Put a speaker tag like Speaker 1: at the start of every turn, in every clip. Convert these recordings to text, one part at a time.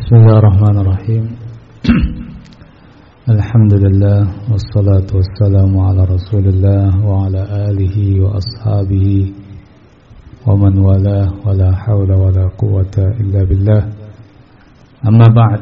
Speaker 1: Bismillahirrahmanirrahim. Alhamdulillah wassalatu wassalamu ala Rasulillah wa ala alihi wa ashabihi wa man wala wala hawla wala quwwata illa billah. Amma ba'd.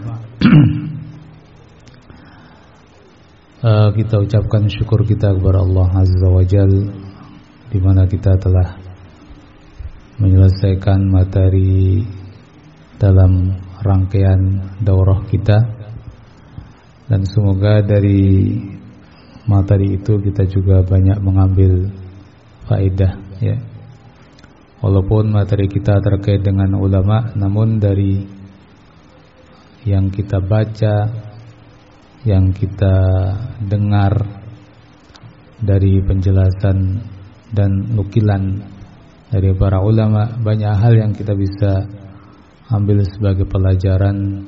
Speaker 1: Kita ucapkan syukur kita kepada Allah Azza wa Jalla di mana kita telah menyelesaikan materi dalam rangkaian daurah kita, dan semoga dari materi itu kita juga banyak mengambil faedah, ya. Walaupun materi kita terkait dengan ulama, namun dari yang kita baca, yang kita dengar dari penjelasan dan nukilan dari para ulama, banyak hal yang kita bisa ambil sebagai pelajaran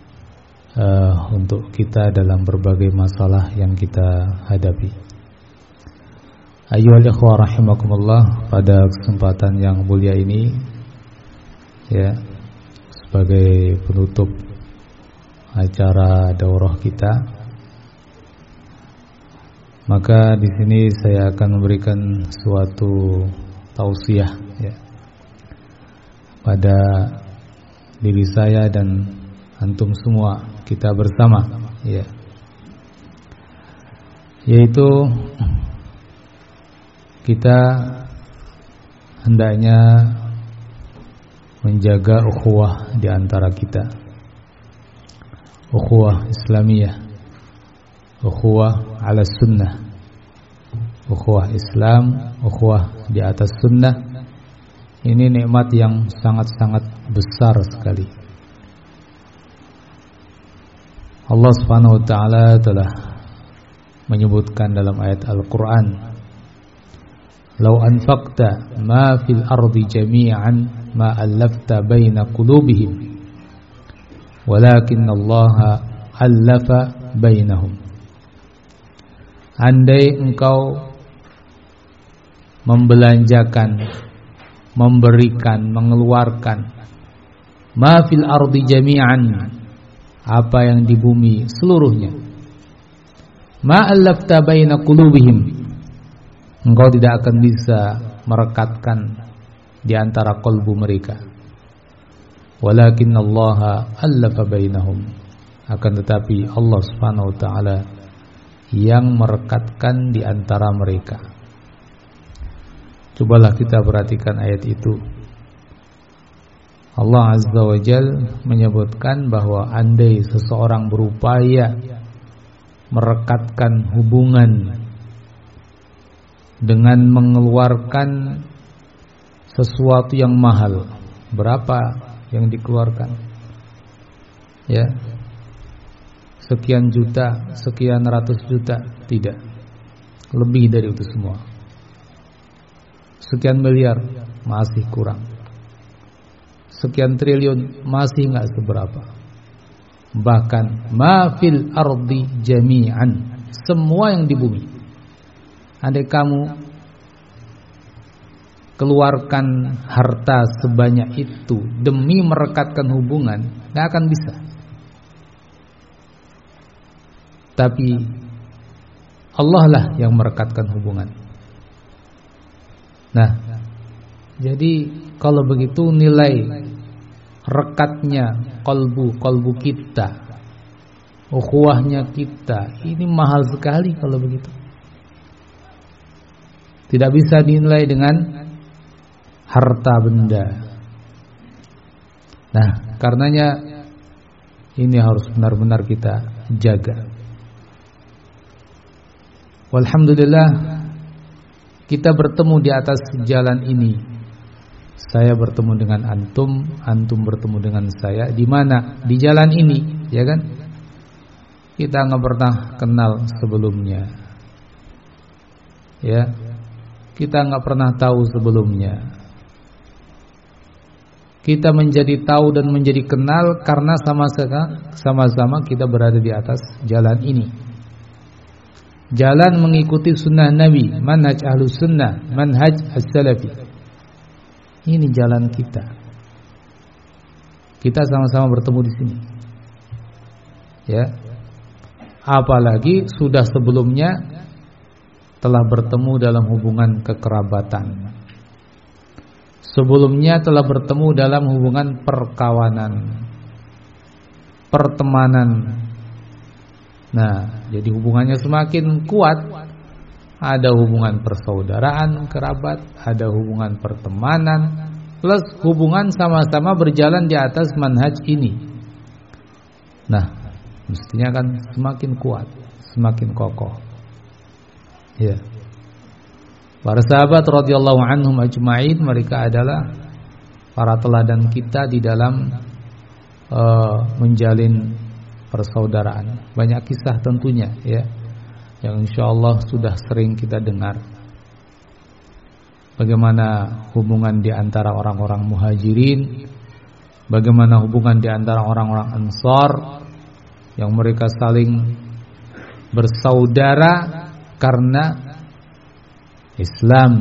Speaker 1: untuk kita dalam berbagai masalah yang kita hadapi. Ayyuhal ikhwah rahimakumullah, pada kesempatan yang mulia ini, ya, sebagai penutup acara daurah kita, maka di sini saya akan memberikan suatu tausiah, ya, pada diri saya dan antum semua, kita bersama, ya, yaitu kita hendaknya menjaga ukhuwah di antara kita, ukhuwah Islamiyah, ukhuwah ala sunnah, ukhuwah Islam, ukhuwah di atas sunnah. Ini nikmat yang sangat-sangat besar sekali. Allah Subhanahu wa taala telah menyebutkan dalam ayat Al-Qur'an, "Lau anfaqta ma fil ardi jami'an ma allafta baina qulubihim walakinnallaha allafa bainahum." Andai engkau membelanjakan, memberikan, mengeluarkan ma fil ardi jami'an, apa yang di bumi seluruhnya, ma allafta baina qulubihim, engkau tidak akan bisa merekatkan di antara kalbu mereka, walakinnallaha allafa bainahum, akan tetapi Allah Subhanahu wa taala yang merekatkan di antara mereka. Cobalah kita perhatikan ayat itu. Allah Azza wa Jalla menyebutkan bahwa andai seseorang berupaya merekatkan hubungan dengan mengeluarkan sesuatu yang mahal, berapa yang dikeluarkan? Ya, sekian juta, sekian ratus juta? Tidak, lebih dari itu semua. Sekian miliar masih kurang. Sekian triliun masih enggak seberapa. Bahkan ma fil ardi jami'an, semua yang di bumi, andai kamu keluarkan harta sebanyak itu demi merekatkan hubungan, enggak akan bisa. Tapi Allah lah yang merekatkan hubungan. Nah, jadi kalau begitu nilai rekatnya kalbu kita, ukhuwahnya kita, ini mahal sekali kalau begitu. Tidak bisa dinilai dengan harta benda. Nah, karenanya ini harus benar-benar kita jaga. Walhamdulillah, kita bertemu di atas jalan ini. Saya bertemu dengan antum, antum bertemu dengan saya. Di mana? Di jalan ini, ya kan? Kita nggak pernah kenal sebelumnya, ya. Kita nggak pernah tahu sebelumnya. Kita menjadi tahu dan menjadi kenal karena sama-sama kita berada di atas jalan ini. Jalan mengikuti sunnah Nabi, manhaj ahlus sunnah, manhaj as-salafi. Ini jalan kita. Kita sama-sama bertemu di sini. Ya. Apalagi sudah sebelumnya telah bertemu dalam hubungan kekerabatan. Sebelumnya telah bertemu dalam hubungan perkawanan, pertemanan. Nah, jadi hubungannya semakin kuat. Ada hubungan persaudaraan, kerabat, ada hubungan pertemanan, plus hubungan sama-sama berjalan di atas manhaj ini. Nah, mestinya kan semakin kuat, semakin kokoh. Ya. Para sahabat radhiyallahu anhum ajma'in, mereka adalah para teladan kita di dalam menjalin persaudaraan. Banyak kisah tentunya, ya, yang insyaallah sudah sering kita dengar. Bagaimana hubungan di antara orang-orang muhajirin, bagaimana hubungan di antara orang-orang ansar, yang mereka saling bersaudara karena Islam.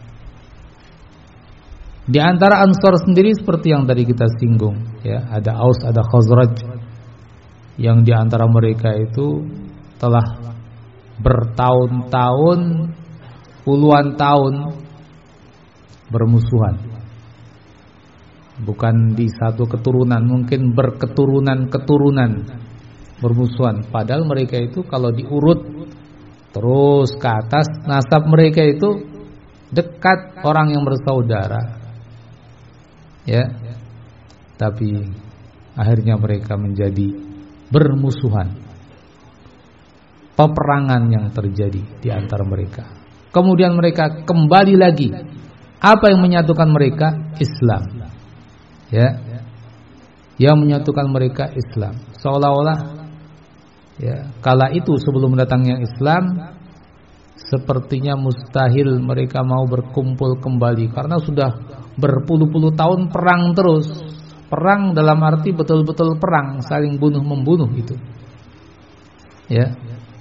Speaker 1: Di antara ansar sendiri seperti yang tadi kita singgung, ya, ada Aus, ada Khazraj, yang di antara mereka itu telah bertahun-tahun, puluhan tahun bermusuhan. Bukan di satu keturunan, mungkin berketurunan-keturunan bermusuhan. Padahal mereka itu kalau diurut terus ke atas, nasab mereka itu dekat, orang yang bersaudara. Ya. Tapi akhirnya mereka menjadi bermusuhan. Peperangan yang terjadi di antara mereka. Kemudian mereka kembali lagi. Apa yang menyatukan mereka? Islam. Ya. Yang menyatukan mereka Islam. Seolah-olah, ya, kala itu sebelum datangnya Islam, sepertinya mustahil mereka mau berkumpul kembali karena sudah berpuluh-puluh tahun perang terus. Perang dalam arti betul-betul perang, saling bunuh-membunuh itu. Ya.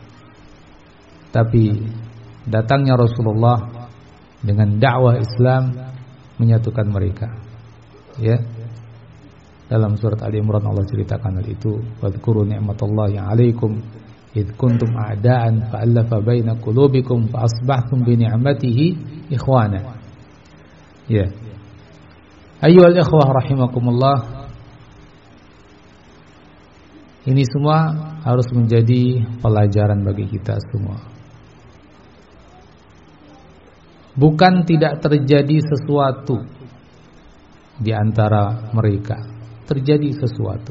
Speaker 1: Tapi datangnya Rasulullah dengan dakwah Islam menyatukan mereka. Ya. Dalam surat Ali Imran Allah ceritakan hal itu. Wadhkuru ni'matallahi 'alaikum id kuntum a'daan fa'alafa baina qulubikum fa asbahtum bi ni'matihi ikhwana. Ya. Ayyuhal ikhwah rahimakumullah. Ini semua harus menjadi pelajaran bagi kita semua. Bukan tidak terjadi sesuatu di antara mereka, terjadi sesuatu.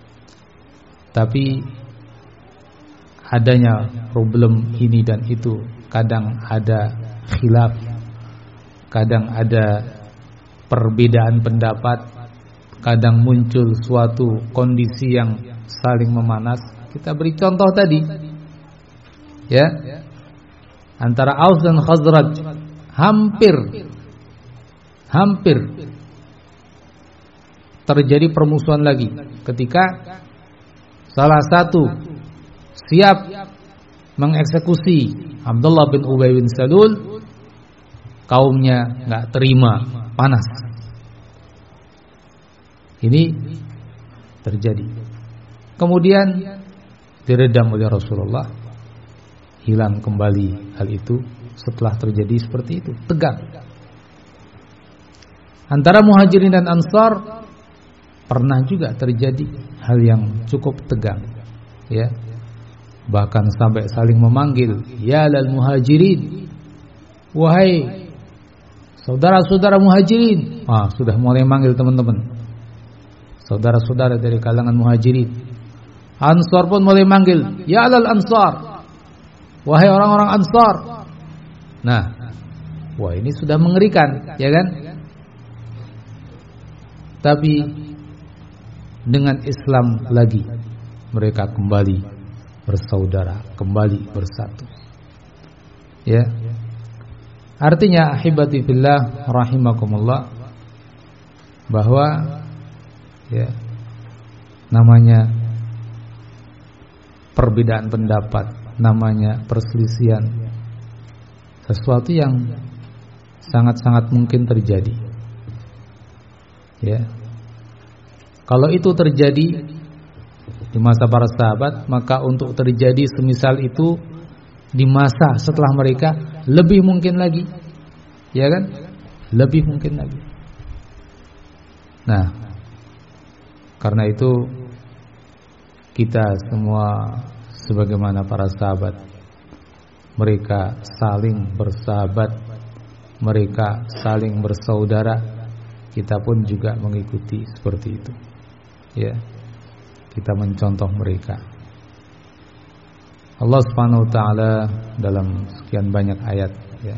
Speaker 1: Tapi adanya problem ini dan itu, kadang ada khilaf, kadang ada perbedaan pendapat, kadang muncul suatu kondisi yang saling memanas. Kita beri contoh tadi, ya, antara Aus dan Khazraj hampir terjadi permusuhan lagi ketika salah satu siap mengeksekusi Abdullah bin Ubay bin Salul, kaumnya nggak terima, panas. Ini terjadi. Kemudian diredam oleh Rasulullah, hilang kembali hal itu setelah terjadi seperti itu, tegang. Antara Muhajirin dan Ansar pernah juga terjadi hal yang cukup tegang, ya. Bahkan sampai saling memanggil, ya lal Muhajirin, wahai saudara-saudara Muhajirin. Sudah mulai manggil teman-teman, saudara-saudara dari kalangan Muhajirin. Ansar pun mulai manggil, ya lal Ansar, wahai orang-orang Ansar. Nah, wah, ini sudah mengerikan, ya kan? Tapi dengan Islam lagi mereka kembali bersaudara, kembali bersatu. Ya. Artinya ahibati fillah rahimakumullah, bahwa ya, namanya perbedaan pendapat, namanya perselisihan, sesuatu yang sangat-sangat mungkin terjadi. Ya. Kalau itu terjadi, di masa para sahabat, maka untuk terjadi semisal itu di masa setelah mereka lebih mungkin lagi. Ya kan? Lebih mungkin lagi. Nah, karena itu kita semua sebagaimana para sahabat, mereka saling bersahabat, mereka saling bersaudara, kita pun juga mengikuti seperti itu. Ya, kita mencontoh mereka. Allah Subhanahu wa taala dalam sekian banyak ayat ya,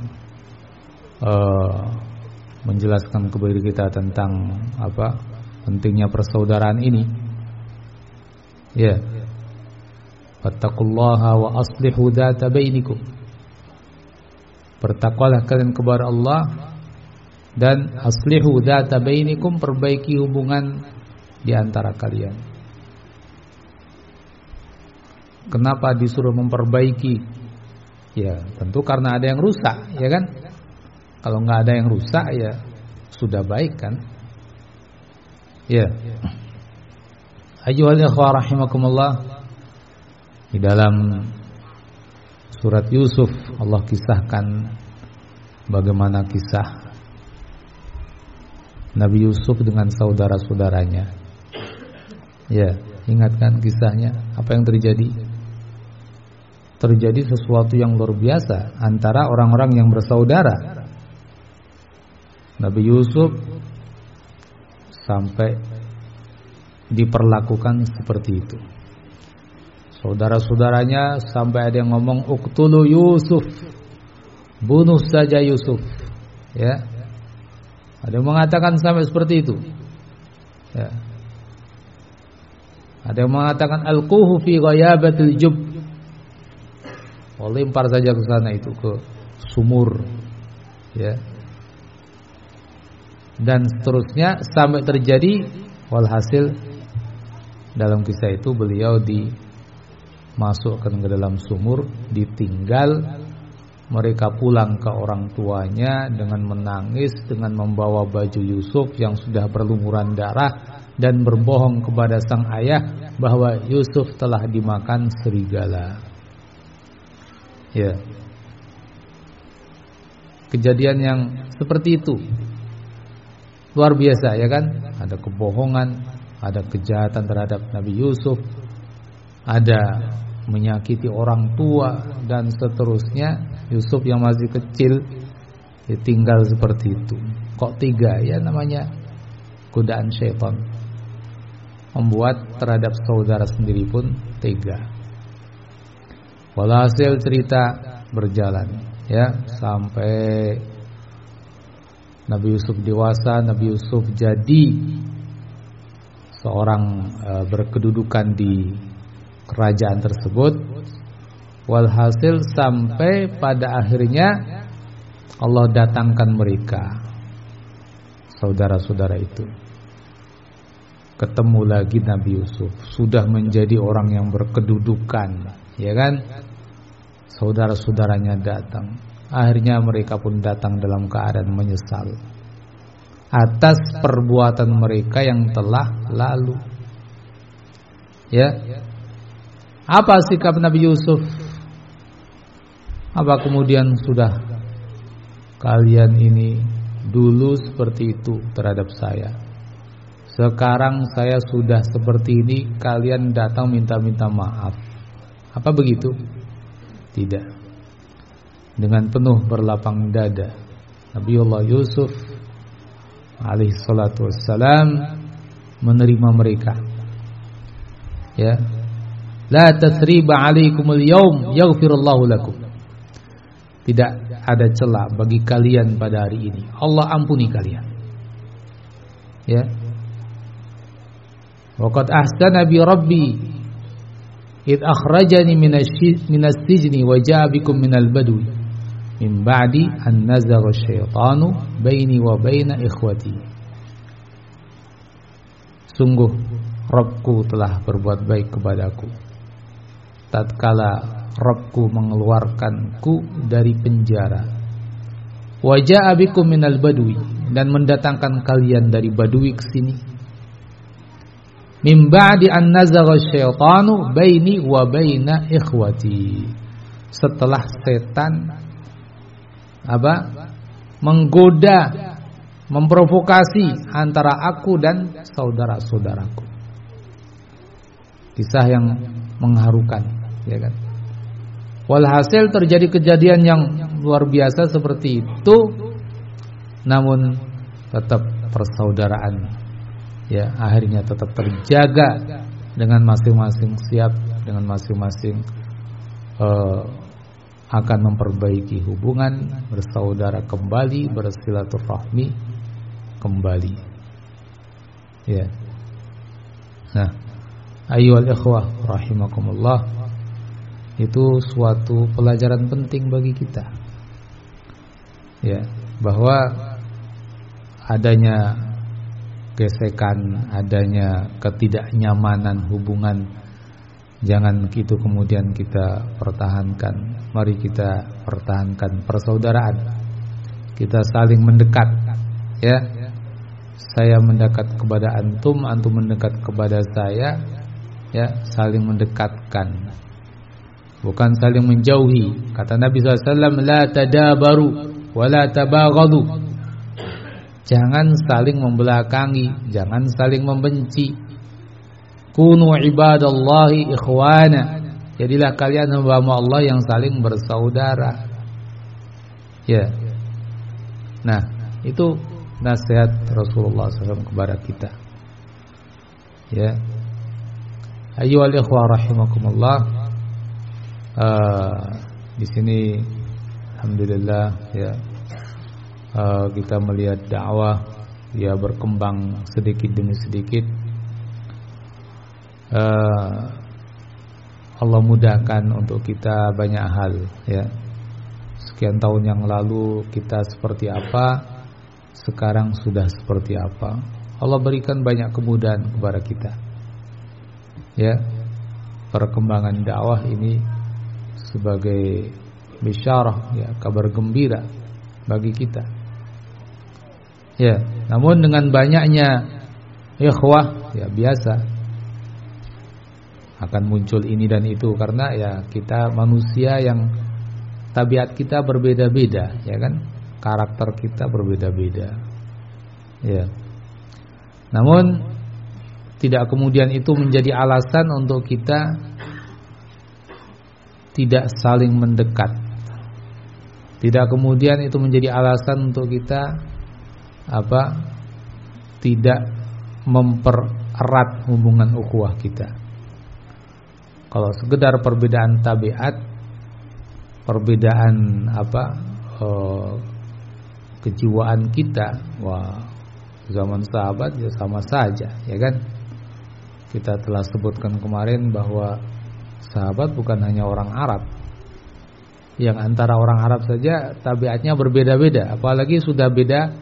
Speaker 1: menjelaskan kepada kita tentang apa pentingnya persaudaraan ini. Ya. Fattaqullaha wa aslihu dzata bainikum. Bertakwalah kalian kepada Allah dan aslihu dzata bainikum, perbaiki hubungan di antara kalian. Kenapa disuruh memperbaiki? Ya, tentu karena ada yang rusak, ya kan? Kalau nggak ada yang rusak ya sudah baik kan? Ya. Ayyuhal ikhwah rahimakumullah, di dalam surat Yusuf Allah kisahkan bagaimana kisah Nabi Yusuf dengan saudara-saudaranya. Ya, ingatkan kisahnya, apa yang terjadi? Terjadi sesuatu yang luar biasa antara orang-orang yang bersaudara. Nabi Yusuf sampai diperlakukan seperti itu. Saudara-saudaranya sampai ada yang ngomong uqtulu Yusuf, bunuh saja Yusuf. Ya, ada yang mengatakan sampai seperti itu. Ya, ada yang mengatakan alquhu fi ghayabatil jub, lempar saja ke sana itu, ke sumur. Ya, dan seterusnya sampai terjadi, walhasil dalam kisah itu beliau dimasukkan ke dalam sumur, ditinggal, mereka pulang ke orang tuanya dengan menangis, dengan membawa baju Yusuf yang sudah berlumuran darah, dan berbohong kepada sang ayah bahwa Yusuf telah dimakan serigala. Ya, kejadian yang seperti itu luar biasa, ya kan? Ada kebohongan, ada kejahatan terhadap Nabi Yusuf, ada menyakiti orang tua, dan seterusnya. Yusuf yang masih kecil ditinggal seperti itu. Kok tega? Ya, namanya godaan syaitan. Membuat terhadap saudara sendiri pun tega. Walhasil cerita berjalan, ya, sampai Nabi Yusuf dewasa. Nabi Yusuf jadi seorang berkedudukan di kerajaan tersebut. Walhasil sampai pada akhirnya Allah datangkan mereka, saudara-saudara itu. Ketemu lagi Nabi Yusuf, sudah menjadi orang yang berkedudukan, ya kan? Saudara-saudaranya datang. Akhirnya mereka pun datang dalam keadaan menyesal atas perbuatan mereka yang telah lalu. Ya. Apa sikap Nabi Yusuf? Apa kemudian sudah kalian ini dulu seperti itu terhadap saya, sekarang saya sudah seperti ini, kalian datang minta-minta maaf? Apa begitu? Tidak. Dengan penuh berlapang dada Nabiullah Yusuf alaihi salatu wassalam menerima mereka. Ya. La tathriba alaikumul yaum yaghfirullahu lakum. Tidak ada celah bagi kalian pada hari ini. Allah ampuni kalian. Ya. Wa qad ahsana bi rabbi id akhrajani minas sijni wa ja'a bikum minal badwi min ba'di an nazagha syaitanu baini wa baina ikhwati. Sungguh Rabbku telah berbuat baik kepadaku tatkala Rabbku mengeluarkanku dari penjara, wa ja'a bikum minal badwi, dan mendatangkan kalian dari badui ke sini. Min ba'di an nazagha syaitanu baini wa baina ikhwati. Setelah setan menggoda, memprovokasi antara aku dan saudara-saudaraku. Kisah yang mengharukan, ya kan? Walhasil terjadi kejadian yang luar biasa seperti itu, namun tetap persaudaraan ya akhirnya tetap terjaga dengan masing-masing siap, dengan masing-masing akan memperbaiki hubungan, bersaudara kembali, bersilaturahmi kembali. Ya. Nah, ayyuhal ikhwah rahimakumullah, itu suatu pelajaran penting bagi kita. Ya, bahwa adanya gesekan, adanya ketidaknyamanan hubungan, jangan itu kemudian kita pertahankan. Mari kita pertahankan persaudaraan. Kita saling mendekat, ya. Saya mendekat kepada antum, antum mendekat kepada saya, ya, saling mendekatkan. Bukan saling menjauhi. Kata Nabi SAW, la tadabaru wa la tabaghadu. Jangan saling membelakangi, jangan saling membenci. Kunu ibadallahi ikhwana. Jadilah kalian hamba Allah yang saling bersaudara. Ya. Nah, itu nasihat Rasulullah SAW kepada kita. Ya. Ayyuhal ikhwah rahimakumullah. Di sini alhamdulillah ya. Kita melihat dakwah dia berkembang sedikit demi sedikit. Allah mudahkan untuk kita banyak hal ya. Sekian tahun yang lalu kita seperti apa, sekarang sudah seperti apa. Allah berikan banyak kemudahan kepada kita. Ya. Perkembangan dakwah ini sebagai bisyarah ya, kabar gembira bagi kita. Ya, namun dengan banyaknya ikhwah ya biasa akan muncul ini dan itu karena ya kita manusia yang tabiat kita berbeda-beda, ya kan? Karakter kita berbeda-beda. Ya. Namun tidak kemudian itu menjadi alasan untuk kita tidak saling mendekat. Tidak kemudian itu menjadi alasan untuk kita tidak mempererat hubungan ukhuwah kita. Kalau sekedar perbedaan tabiat, perbedaan kejiwaan kita, wah, zaman sahabat ya sama saja, ya kan? Kita telah sebutkan kemarin bahwa sahabat bukan hanya orang Arab. Yang antara orang Arab saja tabiatnya berbeda-beda, apalagi sudah beda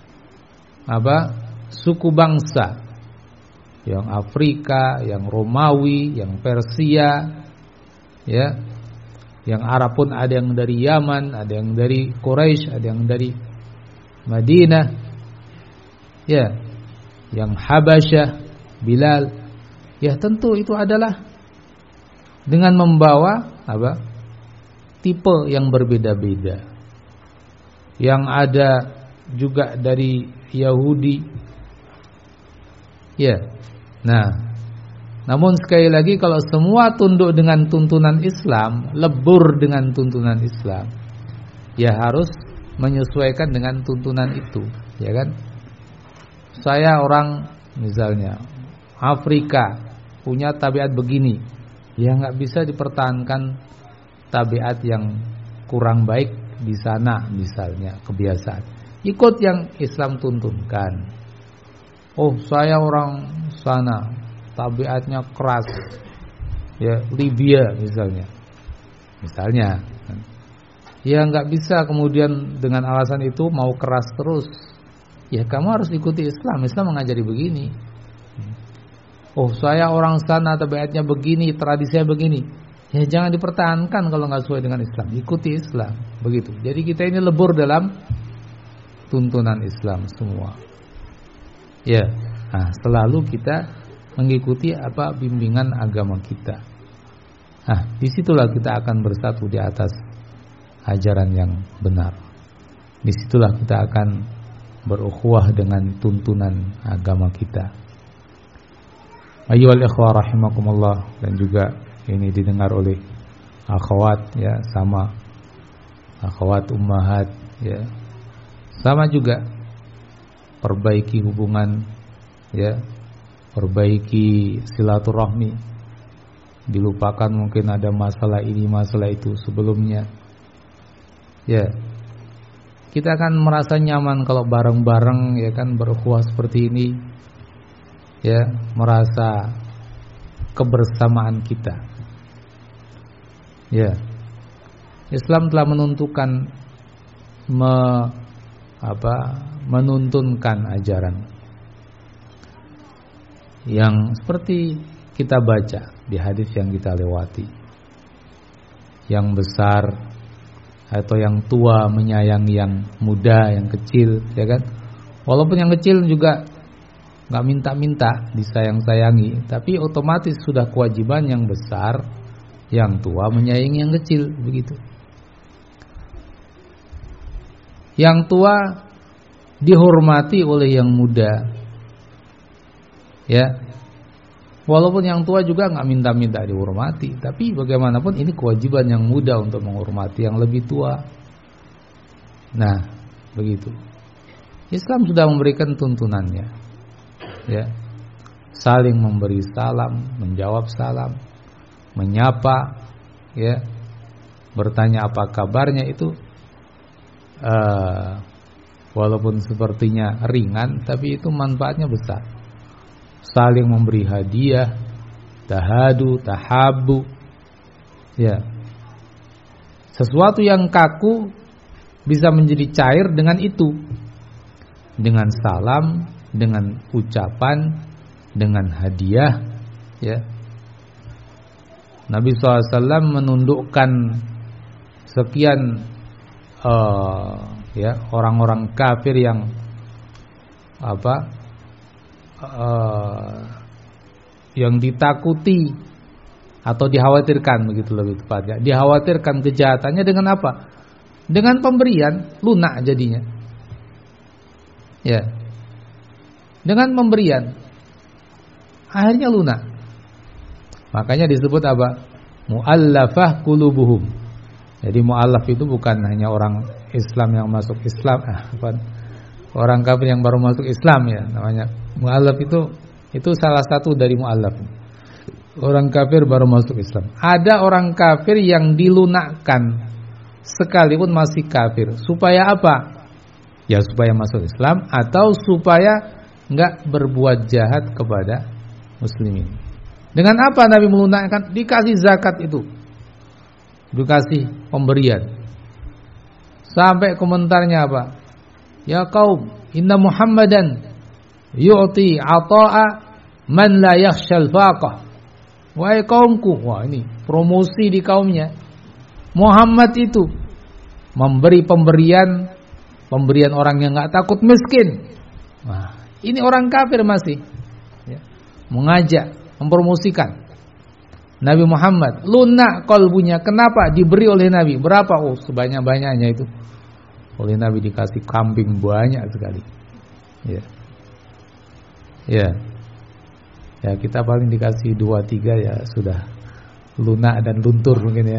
Speaker 1: suku bangsa, yang Afrika, yang Romawi, yang Persia, ya, yang Arab pun ada yang dari Yaman, ada yang dari Quraisy, ada yang dari Madinah, ya, yang Habasyah, Bilal, ya tentu itu adalah dengan membawa tipe yang berbeda-beda, yang ada juga dari Yahudi. Ya. Nah, namun sekali lagi kalau semua tunduk dengan tuntunan Islam, lebur dengan tuntunan Islam, ya harus menyesuaikan dengan tuntunan itu, ya kan? Saya orang misalnya Afrika punya tabiat begini, ya nggak bisa dipertahankan tabiat yang kurang baik di sana misalnya kebiasaan. Ikut yang Islam tuntunkan. Oh, saya orang sana, tabiatnya keras. Ya, Libya misalnya. Ya nggak bisa kemudian dengan alasan itu mau keras terus. Ya kamu harus ikuti Islam. Islam mengajari begini. Oh, saya orang sana, tabiatnya begini, tradisinya begini. Ya jangan dipertahankan kalau nggak sesuai dengan Islam. Ikuti Islam, begitu. Jadi kita ini lebur dalam tuntunan Islam semua. Ya, nah, selalu kita mengikuti apa bimbingan agama kita. Nah, disitulah kita akan bersatu di atas ajaran yang benar. Disitulah kita akan berukhuwah dengan tuntunan agama kita. Ayyuhal ikhwah rahimakumullah, dan juga ini didengar oleh akhwat ya, sama akhwat ummahat ya. Sama juga perbaiki hubungan ya, perbaiki silaturahmi. Dilupakan mungkin ada masalah ini masalah itu sebelumnya. Ya. Kita akan merasa nyaman kalau bareng-bareng ya kan berukhuwah seperti ini. Ya, merasa kebersamaan kita. Ya. Islam telah menuntunkan ajaran yang seperti kita baca di hadis yang kita lewati. Yang besar atau yang tua menyayangi yang muda, yang kecil, ya kan? Walaupun yang kecil juga nggak minta-minta disayang-sayangi, tapi otomatis sudah kewajiban yang besar, yang tua menyayangi yang kecil, begitu. Yang tua dihormati oleh yang muda, ya. Walaupun yang tua juga nggak minta-minta dihormati, tapi bagaimanapun ini kewajiban yang muda untuk menghormati yang lebih tua. Nah, begitu. Islam sudah memberikan tuntunannya, ya. Saling memberi salam, menjawab salam, menyapa, ya, bertanya apa kabarnya itu, walaupun sepertinya ringan, tapi itu manfaatnya besar. Saling memberi hadiah, tahadu, tahabu, ya. Sesuatu yang kaku bisa menjadi cair dengan itu, dengan salam, dengan ucapan, dengan hadiah, ya. Nabi SAW menundukkan sekian ya orang-orang kafir yang yang ditakuti atau dikhawatirkan, begitu lebih tepatnya. Dikhawatirkan kejahatannya dengan apa? Dengan pemberian, lunak jadinya. Ya. Dengan pemberian akhirnya lunak. Makanya disebut apa? Mu'allafah qulubuhum. Jadi mu'allaf itu bukan hanya orang Islam yang masuk Islam, orang kafir yang baru masuk Islam ya namanya. Mu'allaf itu salah satu dari mu'allaf. Orang kafir baru masuk Islam. Ada orang kafir yang dilunakkan sekalipun masih kafir. Supaya apa? Ya supaya masuk Islam atau supaya enggak berbuat jahat kepada muslimin. Dengan apa Nabi melunakkan? Dikasih zakat itu. Dikasih pemberian. Sampai komentarnya apa? Ya kaum, inna Muhammadan yu'ti ata'a man la yakhshal faqah. Wahai kaumku, wah ini promosi di kaumnya. Muhammad itu memberi pemberian orang yang enggak takut miskin. Wah, ini orang kafir masih ya, mengajak, mempromosikan Nabi Muhammad, lunak kalbunya. Kenapa? Diberi oleh Nabi. Berapa? Oh, sebanyak-banyaknya itu. Oleh Nabi dikasih kambing banyak sekali. Ya. Ya. Ya, kita paling dikasih 2-3 ya sudah lunak dan luntur mungkin ya.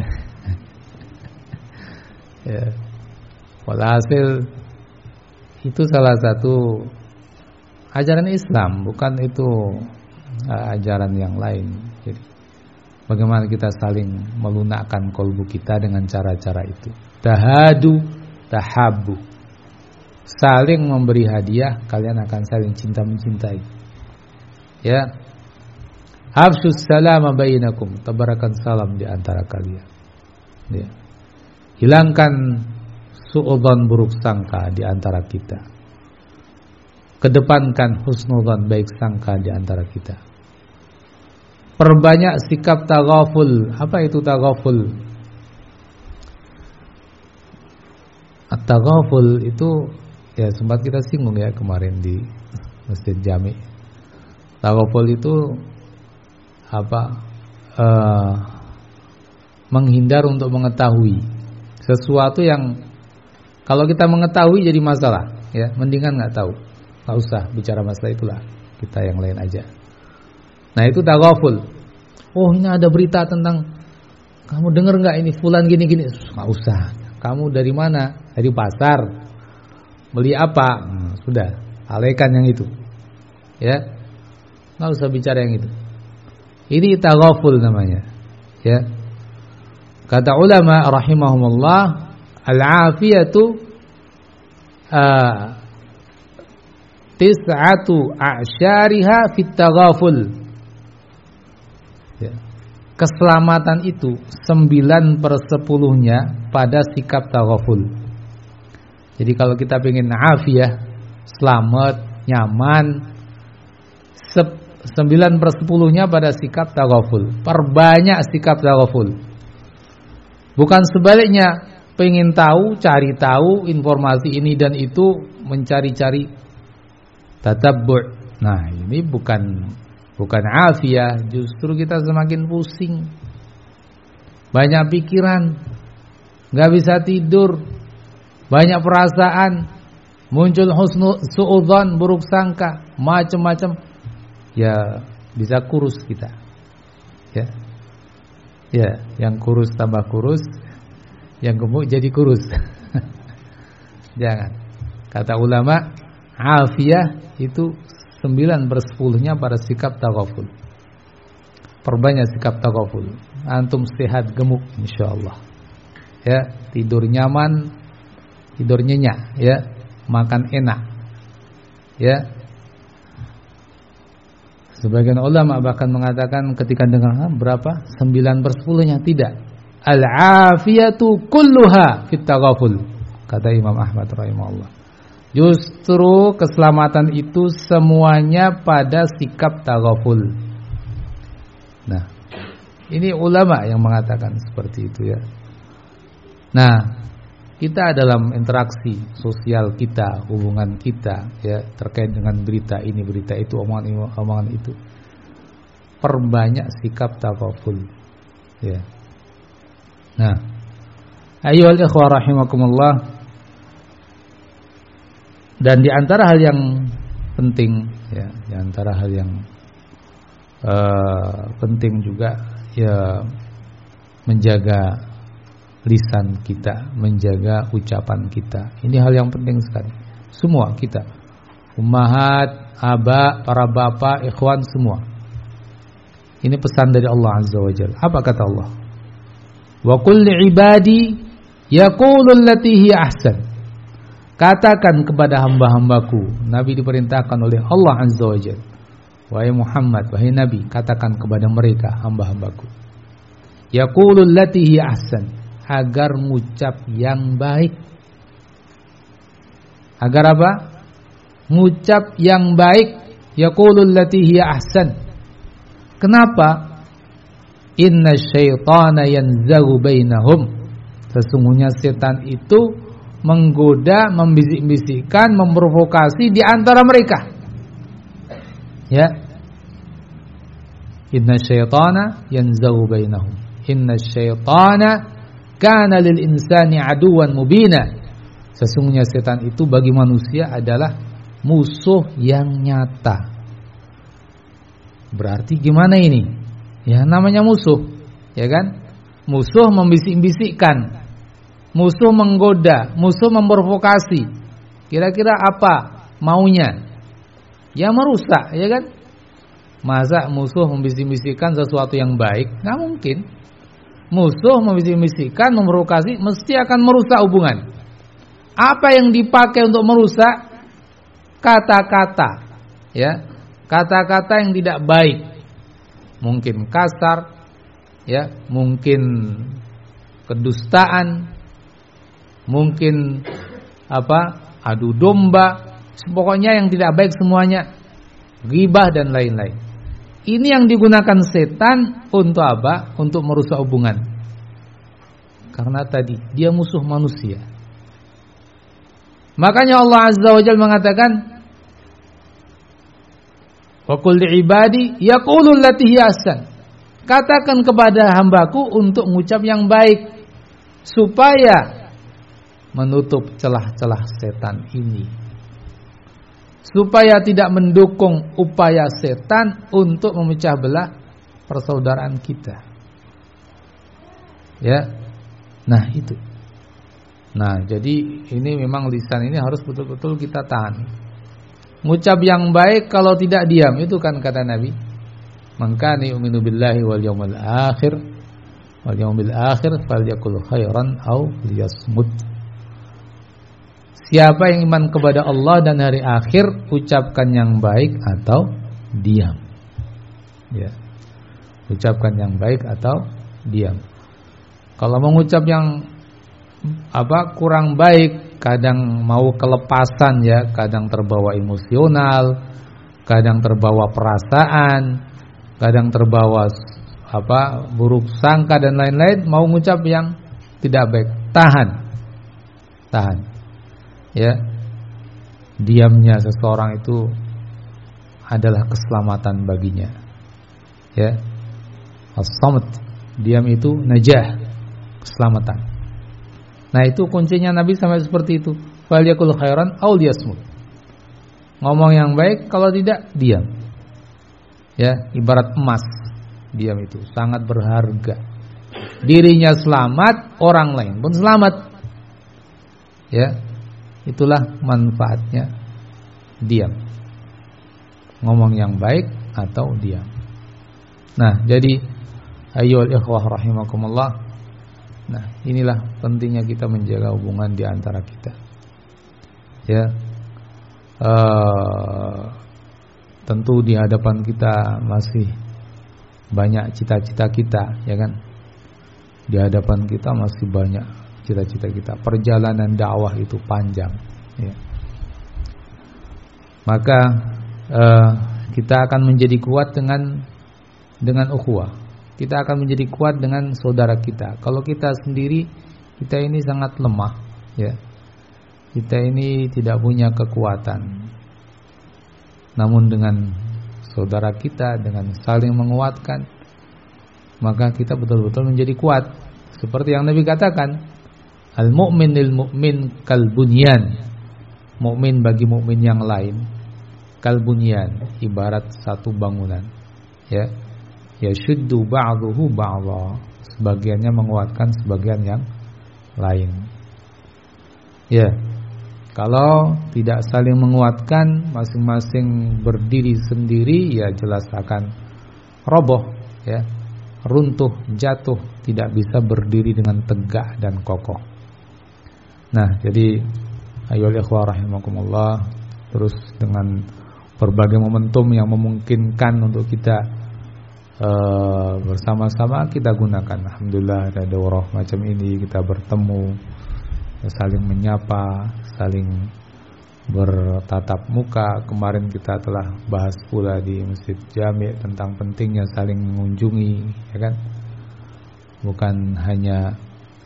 Speaker 1: Ya. Walhasil itu salah satu ajaran Islam, bukan itu ajaran yang lain. Jadi bagaimana kita saling melunakkan kalbu kita dengan cara-cara itu. Tahadu, tahabu. Saling memberi hadiah, kalian akan saling cinta mencintai. Ya. Hafsus salama bainakum, tebarkan salam di antara kalian. Ya. Hilangkan su'udzon, buruk sangka di antara kita. Kedepankan husnudzon, baik sangka di antara kita. Perbanyak sikap taghaful. Apa itu taghaful? At-taghaful itu ya sempat kita singgung ya kemarin di Masjid Jami. Taghaful itu menghindar untuk mengetahui sesuatu yang kalau kita mengetahui jadi masalah, ya, mendingan nggak tahu, nggak usah bicara masalah itulah, kita yang lain aja. Nah itu taghaful. Oh ini ada berita tentang, kamu dengar nggak ini fulan gini-gini? Nggak usah. Kamu dari mana? Dari pasar. Beli apa? Sudah, alaikan yang itu. Ya, nggak usah bicara yang itu. Ini taghaful namanya. Ya. Kata ulama rahimahumullah, al-afiyatu tis'atu a'syariha fit taghaful. Ya. Keselamatan itu 9/10-nya pada sikap taghaful. Jadi kalau kita pengen afiyah, selamat, nyaman, 9/10-nya pada sikap taghaful. Perbanyak sikap taghaful. Bukan sebaliknya, pengen tahu, cari tahu informasi ini dan itu, mencari-cari tatabbu'. Nah, ini bukan afiyah, justru kita semakin pusing. Banyak pikiran, enggak bisa tidur, banyak perasaan, muncul suudzon, buruk sangka, macam-macam. Ya, bisa kurus kita. Ya. Ya, yang kurus tambah kurus, yang gemuk jadi kurus. Jangan. Kata ulama, afiyah itu 9/10-nya pada sikap taghaful. Perbanyak sikap taghaful. Antum sehat gemuk insyaallah. Ya, tidur nyaman, tidur nyenyak, ya, makan enak. Ya. Sebagian ulama bahkan mengatakan ketika dengar berapa? 9/10-nya, tidak. Al-afiyatu kulluha fit taghaful. Kata Imam Ahmad rahimahullah. Justru keselamatan itu semuanya pada sikap taghaful. Nah, ini ulama yang mengatakan seperti itu, ya. Nah, kita dalam interaksi sosial kita, hubungan kita, ya, terkait dengan berita ini, berita itu, omongan itu, perbanyak sikap taghaful, ya. Nah, ayyuhal ikhwah rahimakumullah, dan di antara hal yang penting, ya, di antara hal yang penting juga, ya, menjaga lisan kita, menjaga ucapan kita. Ini hal yang penting sekali. Semua kita, ummahat, aba, para bapak, ikhwan, semua. Ini pesan dari Allah Azza wa Jalla. Apa kata Allah? Wa qul li'ibadi yaqulu allati hiya ahsan. Katakan kepada hamba-hambaku. Nabi diperintahkan oleh Allah Azza wa Jalla. Wahai Muhammad, wahai Nabi, katakan kepada mereka, hamba-hambaku. Yaqulu allati hiya ahsan. Agar ngucap yang baik. Agar apa? Ngucap yang baik. Yaqulul lati hiya ahsan. Kenapa? Inna syaitana yanzaghu bainahum. Sesungguhnya setan itu menggoda, membisik-bisikkan, memprovokasi di antara mereka. Ya. Inna syaitana yanzaghu bainahum. Inna syaitana kana lil insani aduwan mubina. Sesungguhnya setan itu bagi manusia adalah musuh yang nyata. Berarti gimana ini? Ya, namanya musuh, ya kan? Musuh membisik-bisikkan, musuh menggoda, musuh memprovokasi. Kira-kira apa maunya? Ya merusak, ya kan? Masa musuh membisik-bisikkan sesuatu yang baik? Nggak mungkin. Musuh membisik-bisikkan, memprovokasi, mesti akan merusak hubungan. Apa yang dipakai untuk merusak? Kata-kata, ya, kata-kata yang tidak baik, mungkin kasar, ya, mungkin kedustaan, mungkin adu domba, pokoknya yang tidak baik semuanya, ghibah dan lain-lain. Ini yang digunakan setan untuk apa? Untuk merusak hubungan. Karena tadi dia musuh manusia. Makanya Allah Azza wa Jalla mengatakan, Wa qul li'ibadi yaqulul lati hiya ahsan. Katakan kepada hambaku untuk mengucap yang baik supaya menutup celah-celah setan ini, supaya tidak mendukung upaya setan untuk memecah belah persaudaraan kita. Ya. Nah, itu. Nah, jadi ini memang lisan ini harus betul-betul kita tahan. Ngucap yang baik, kalau tidak diam, itu kan kata Nabi, man kana yu'minu billahi wal yawmil akhir falyaqul khairan aw liyasmut. Siapa yang iman kepada Allah dan hari akhir, ucapkan yang baik atau diam. Ya. Ucapkan yang baik atau diam. Kalau mengucap yang kurang baik, kadang mau kelepasan ya, kadang terbawa emosional, kadang terbawa perasaan, kadang terbawa buruk sangka dan lain-lain, mau mengucap yang tidak baik, tahan. Ya. Diamnya seseorang itu adalah keselamatan baginya. Ya. As-samt, diam itu najah, keselamatan. Nah, itu kuncinya Nabi sampai seperti itu. Falyakul khairan aw liyasmut. Ngomong yang baik, kalau tidak diam. Ya, ibarat emas. Diam itu sangat berharga. Dirinya selamat, orang lain pun selamat. Ya. Itulah manfaatnya diam. Ngomong yang baik atau diam. Nah, jadi ayyuhal ikhwah rahimakumullah. Nah, inilah pentingnya kita menjaga hubungan di antara kita. Ya, tentu di hadapan kita masih banyak cita-cita kita, ya kan? Di hadapan kita masih banyak cita-cita kita. Perjalanan dakwah itu panjang. Ya. Maka kita akan menjadi kuat dengan ukhuwah. Kita akan menjadi kuat dengan saudara kita. Kalau kita sendiri, kita ini sangat lemah, ya. Kita ini tidak punya kekuatan. Namun dengan saudara kita, dengan saling menguatkan, maka kita betul-betul menjadi kuat. Seperti yang Nabi katakan, al-mu'min lil mu'min kal bunyan. Mukmin bagi mukmin yang lain kal bunyan, ibarat satu bangunan, ya. Yashuddu ba'duhu ba'dha, sebagiannya menguatkan sebagian yang lain. Ya. Kalau tidak saling menguatkan, masing-masing berdiri sendiri, ya jelas akan roboh, ya. Runtuh, jatuh, tidak bisa berdiri dengan tegak dan kokoh. Nah, jadi ayyuhal ikhwah rahimakumullah, terus dengan berbagai momentum yang memungkinkan untuk kita bersama-sama kita gunakan. Alhamdulillah ada daurah macam ini, kita bertemu, saling menyapa, saling bertatap muka. Kemarin kita telah bahas pula di Masjid Jami' tentang pentingnya saling mengunjungi, ya kan? Bukan hanya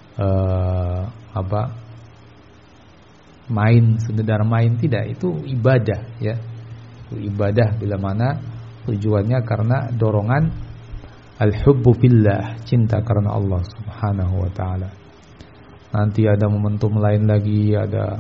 Speaker 1: main, sekedar main, tidak, itu ibadah, ya. Itu ibadah bila mana tujuannya karena dorongan al-hubbu fillah, cinta karena Allah Subhanahu wa taala. Nanti ada momentum lain lagi, ada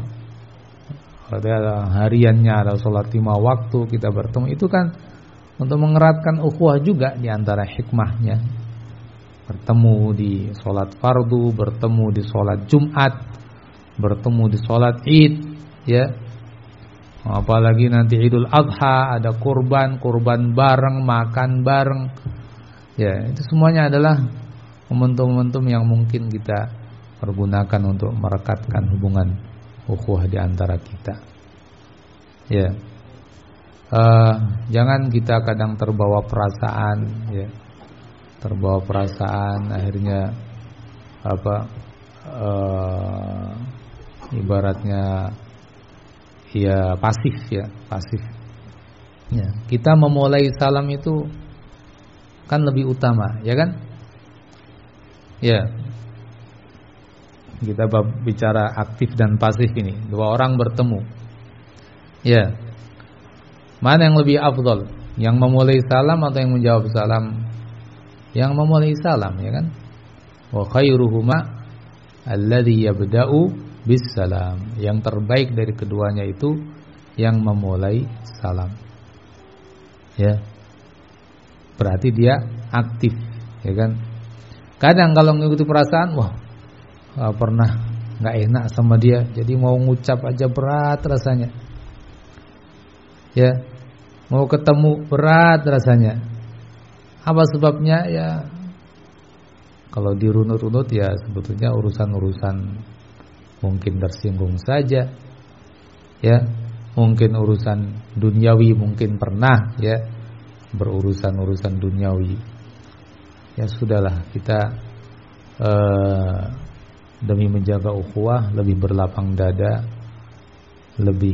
Speaker 1: hariannya, ada sholat 5 waktu kita bertemu. Itu kan untuk mengeratkan ukhuwah juga di antara hikmahnya. Bertemu di sholat fardu, bertemu di sholat Jumat, bertemu di sholat Id, ya. Apalagi nanti Idul Adha, ada kurban bareng, makan bareng. Ya, itu semuanya adalah momentum-momentum yang mungkin kita pergunakan untuk merekatkan hubungan ukhuwah di antara kita. Ya. Jangan kita kadang terbawa perasaan, ya. Terbawa perasaan, akhirnya ibaratnya ya pasif, ya, pasif. Ya, kita memulai salam itu kan lebih utama, ya kan? Ya. Kita bicara aktif dan pasif ini. 2 orang bertemu. Ya. Mana yang lebih afdal? Yang memulai salam atau yang menjawab salam? Yang memulai salam, ya kan? Wa khairuhuma alladhi yabda'u bis salam. Yang terbaik dari keduanya itu yang memulai salam. Ya. Berarti dia aktif, ya kan? Kadang kalau ngikuti perasaan, wah, pernah nggak enak sama dia, jadi mau ngucap aja berat rasanya. Ya, mau ketemu berat rasanya. Apa sebabnya? Ya, kalau dirunut-runut ya sebetulnya urusan-urusan mungkin tersinggung saja. Ya, mungkin urusan duniawi, mungkin pernah ya berurusan-urusan duniawi. Ya sudahlah, kita demi menjaga ukhuwah lebih berlapang dada, lebih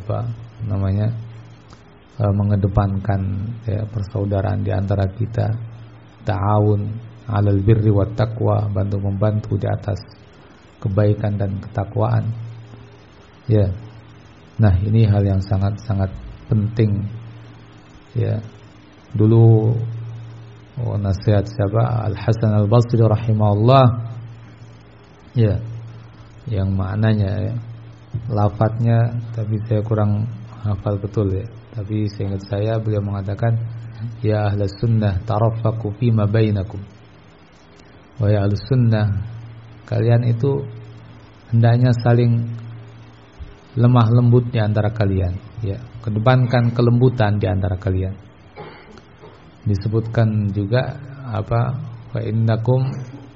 Speaker 1: mengedepankan ya, persaudaraan di antara kita, ta'awun 'alal birri wat taqwa, bantu-membantu di atas kebaikan dan ketakwaan. Ya. Nah, ini hal yang sangat-sangat penting. Ya. Dulu nasihat siapa? Al-Hasan Al-Basri rahimahullah. Ya. Yang maknanya ya, lafadznya tapi saya kurang hafal betul ya. Tapi seingat saya beliau mengatakan, ya ahlus sunnah taraffaqu fima bainakum. Wa ya ahlus sunnah, kalian itu hendaknya saling lemah lembut di antara kalian, ya, kedepankan kelembutan di antara kalian. Disebutkan juga fa innakum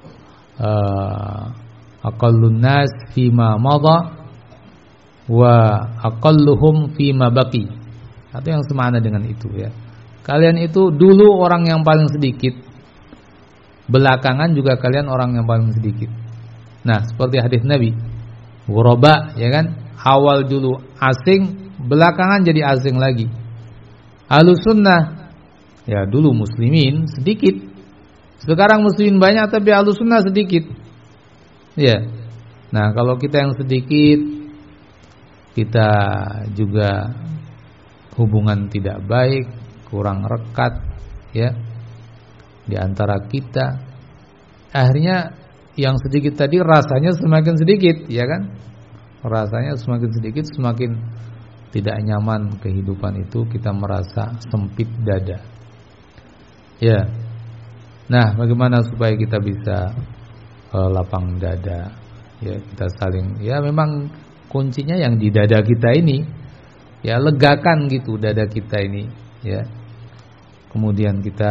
Speaker 1: aqallun nas fima madha wa aqalluhum fima baqi. Atau yang semakna dengan itu ya. Kalian itu dulu orang yang paling sedikit, belakangan juga kalian orang yang paling sedikit. Nah, seperti hadis Nabi, ghuraba, ya kan? Awal dulu asing, belakangan jadi asing lagi. Ahlus sunnah, ya dulu muslimin sedikit, sekarang muslimin banyak tapi ahlus sunnah sedikit. Ya. Nah, kalau kita yang sedikit, kita juga hubungan tidak baik, kurang rekat ya di antara kita. Akhirnya yang sedikit tadi rasanya semakin sedikit, ya kan? Rasanya semakin sedikit, semakin tidak nyaman kehidupan itu, kita merasa sempit dada. Ya. Nah, bagaimana supaya kita bisa lapang dada? Ya, kita saling, ya memang kuncinya yang di dada kita ini. Ya, legakan gitu dada kita ini, ya. Kemudian kita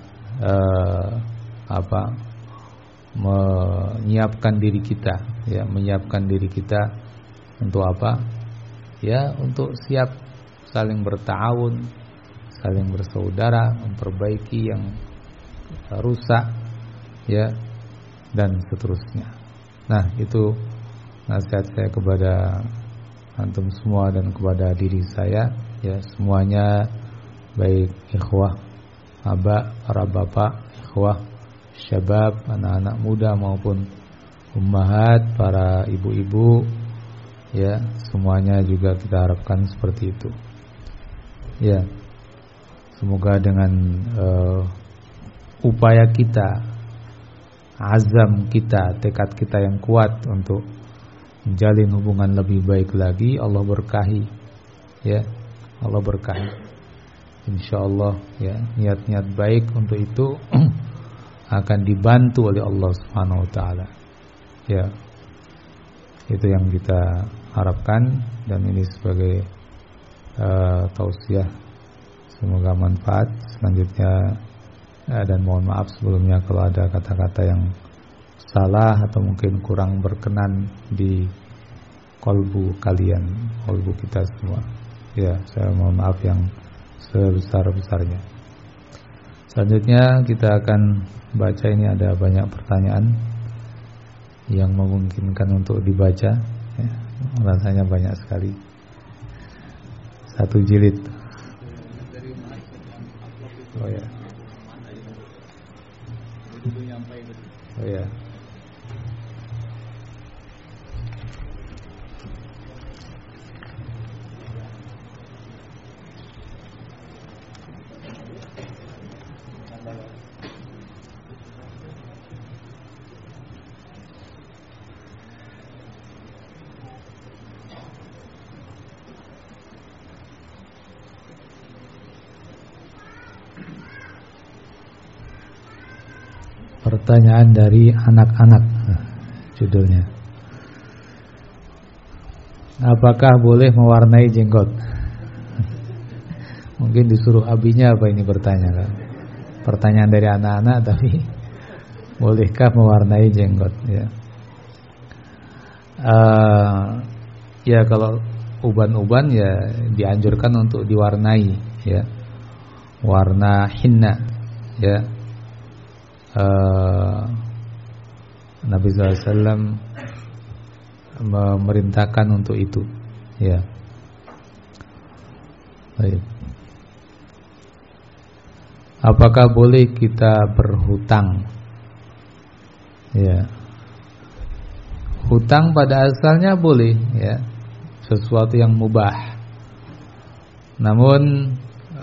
Speaker 1: menyiapkan diri kita, ya, menyiapkan diri kita untuk apa? Ya, untuk siap saling berta'awun, saling bersaudara, memperbaiki yang rusak, ya, dan seterusnya. Nah, itu nasihat saya kepada antum semua dan kepada diri saya, ya, semuanya, baik ikhwah, para bapak, ikhwah, syabab, anak-anak muda maupun ummahat, para ibu-ibu, ya, semuanya juga kita harapkan seperti itu. Ya, semoga dengan upaya kita, azam kita, tekad kita yang kuat untuk menjalin hubungan lebih baik lagi, Allah berkahi, ya, Allah berkahi. Insyaallah, ya, niat-niat baik untuk itu akan dibantu oleh Allah Subhanahu wa taala. Ya. Itu yang kita harapkan, dan ini sebagai tausiah, semoga manfaat. Selanjutnya dan mohon maaf sebelumnya kalau ada kata-kata yang salah atau mungkin kurang berkenan di kolbu kalian, kolbu kita semua. Ya, saya mohon maaf yang sebesar-besarnya. Selanjutnya kita akan baca, ini ada banyak pertanyaan yang memungkinkan untuk dibaca, ya, rasanya banyak sekali. Satu jilid. Oh ya. Oh ya. Pertanyaan dari anak-anak, judulnya. Apakah boleh mewarnai jenggot? Mungkin disuruh abinya apa ini bertanya kan? Pertanyaan dari anak-anak, tapi bolehkah mewarnai jenggot? Ya, ya kalau uban-uban ya dianjurkan untuk diwarnai, ya, warna hinna, ya. Nabi SAW memerintahkan untuk itu, ya. Baik. Apakah boleh kita berhutang? Ya. Hutang pada asalnya boleh, ya, sesuatu yang mubah. Namun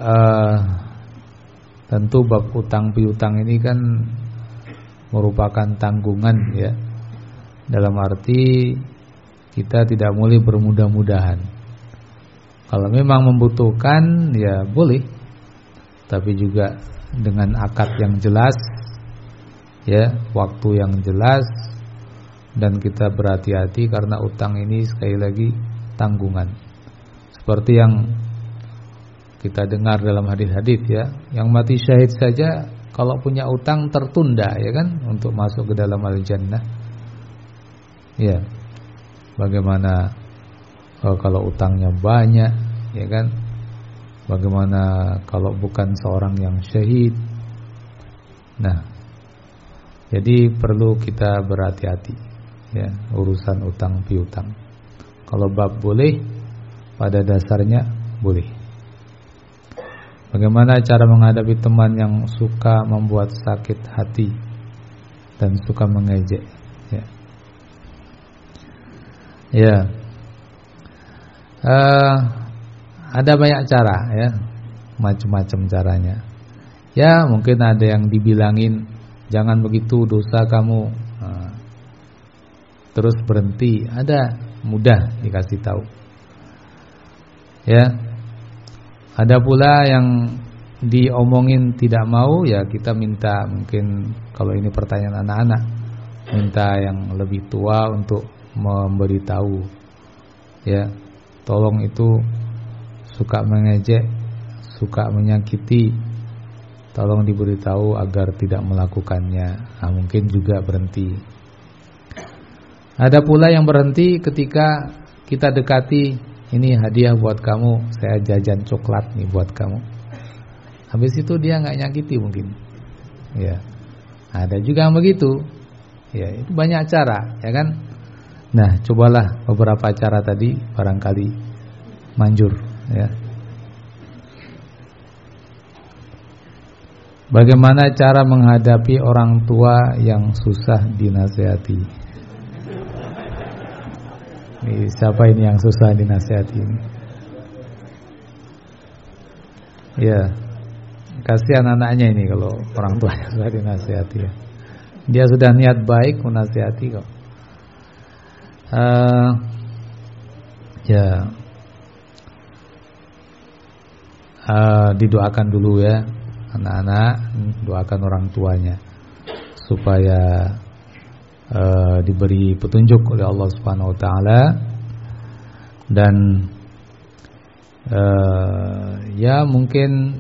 Speaker 1: tentu bab hutang piutang ini kan merupakan tanggungan, ya. Dalam arti kita tidak boleh bermudah-mudahan. Kalau memang membutuhkan, ya boleh, tapi juga dengan akad yang jelas, ya, waktu yang jelas, dan kita berhati-hati karena utang ini sekali lagi tanggungan. Seperti yang kita dengar dalam hadis-hadis, ya, yang mati syahid saja kalau punya utang tertunda, ya kan, untuk masuk ke dalam al-jannah. Ya, bagaimana kalau utangnya banyak, ya kan? Bagaimana kalau bukan seorang yang syahid? Nah, jadi perlu kita berhati-hati, ya, urusan utang piutang. Kalau bab boleh, pada dasarnya boleh. Bagaimana cara menghadapi teman yang suka membuat sakit hati dan suka mengejek? Ya, ya. Ada banyak cara, ya, macam-macam caranya. Ya, mungkin ada yang dibilangin jangan begitu, dosa kamu. Terus berhenti. Ada, mudah dikasih tahu. Ya. Ada pula yang diomongin tidak mau, ya kita minta, mungkin kalau ini pertanyaan anak-anak, minta yang lebih tua untuk memberitahu, ya, tolong itu suka mengejek, suka menyakiti, tolong diberitahu agar tidak melakukannya. Nah, mungkin juga berhenti. Ada pula yang berhenti ketika kita dekati, ini hadiah buat kamu, saya jajan coklat nih buat kamu. Habis itu dia nggak nyakiti mungkin, ya. Ada juga yang begitu, ya, itu banyak cara, ya kan. Nah, cobalah beberapa cara tadi, barangkali manjur, ya. Bagaimana cara menghadapi orang tua yang susah dinasihati? Ini siapa ini yang susah dinasihati ini? Ya, kasihan anaknya ini kalau orang tua yang susah dinasihati, ya. Dia sudah niat baik menasihati kok. Ya, didoakan dulu, ya, anak-anak, doakan orang tuanya supaya diberi petunjuk oleh Allah Subhanahu wa taala, dan ya mungkin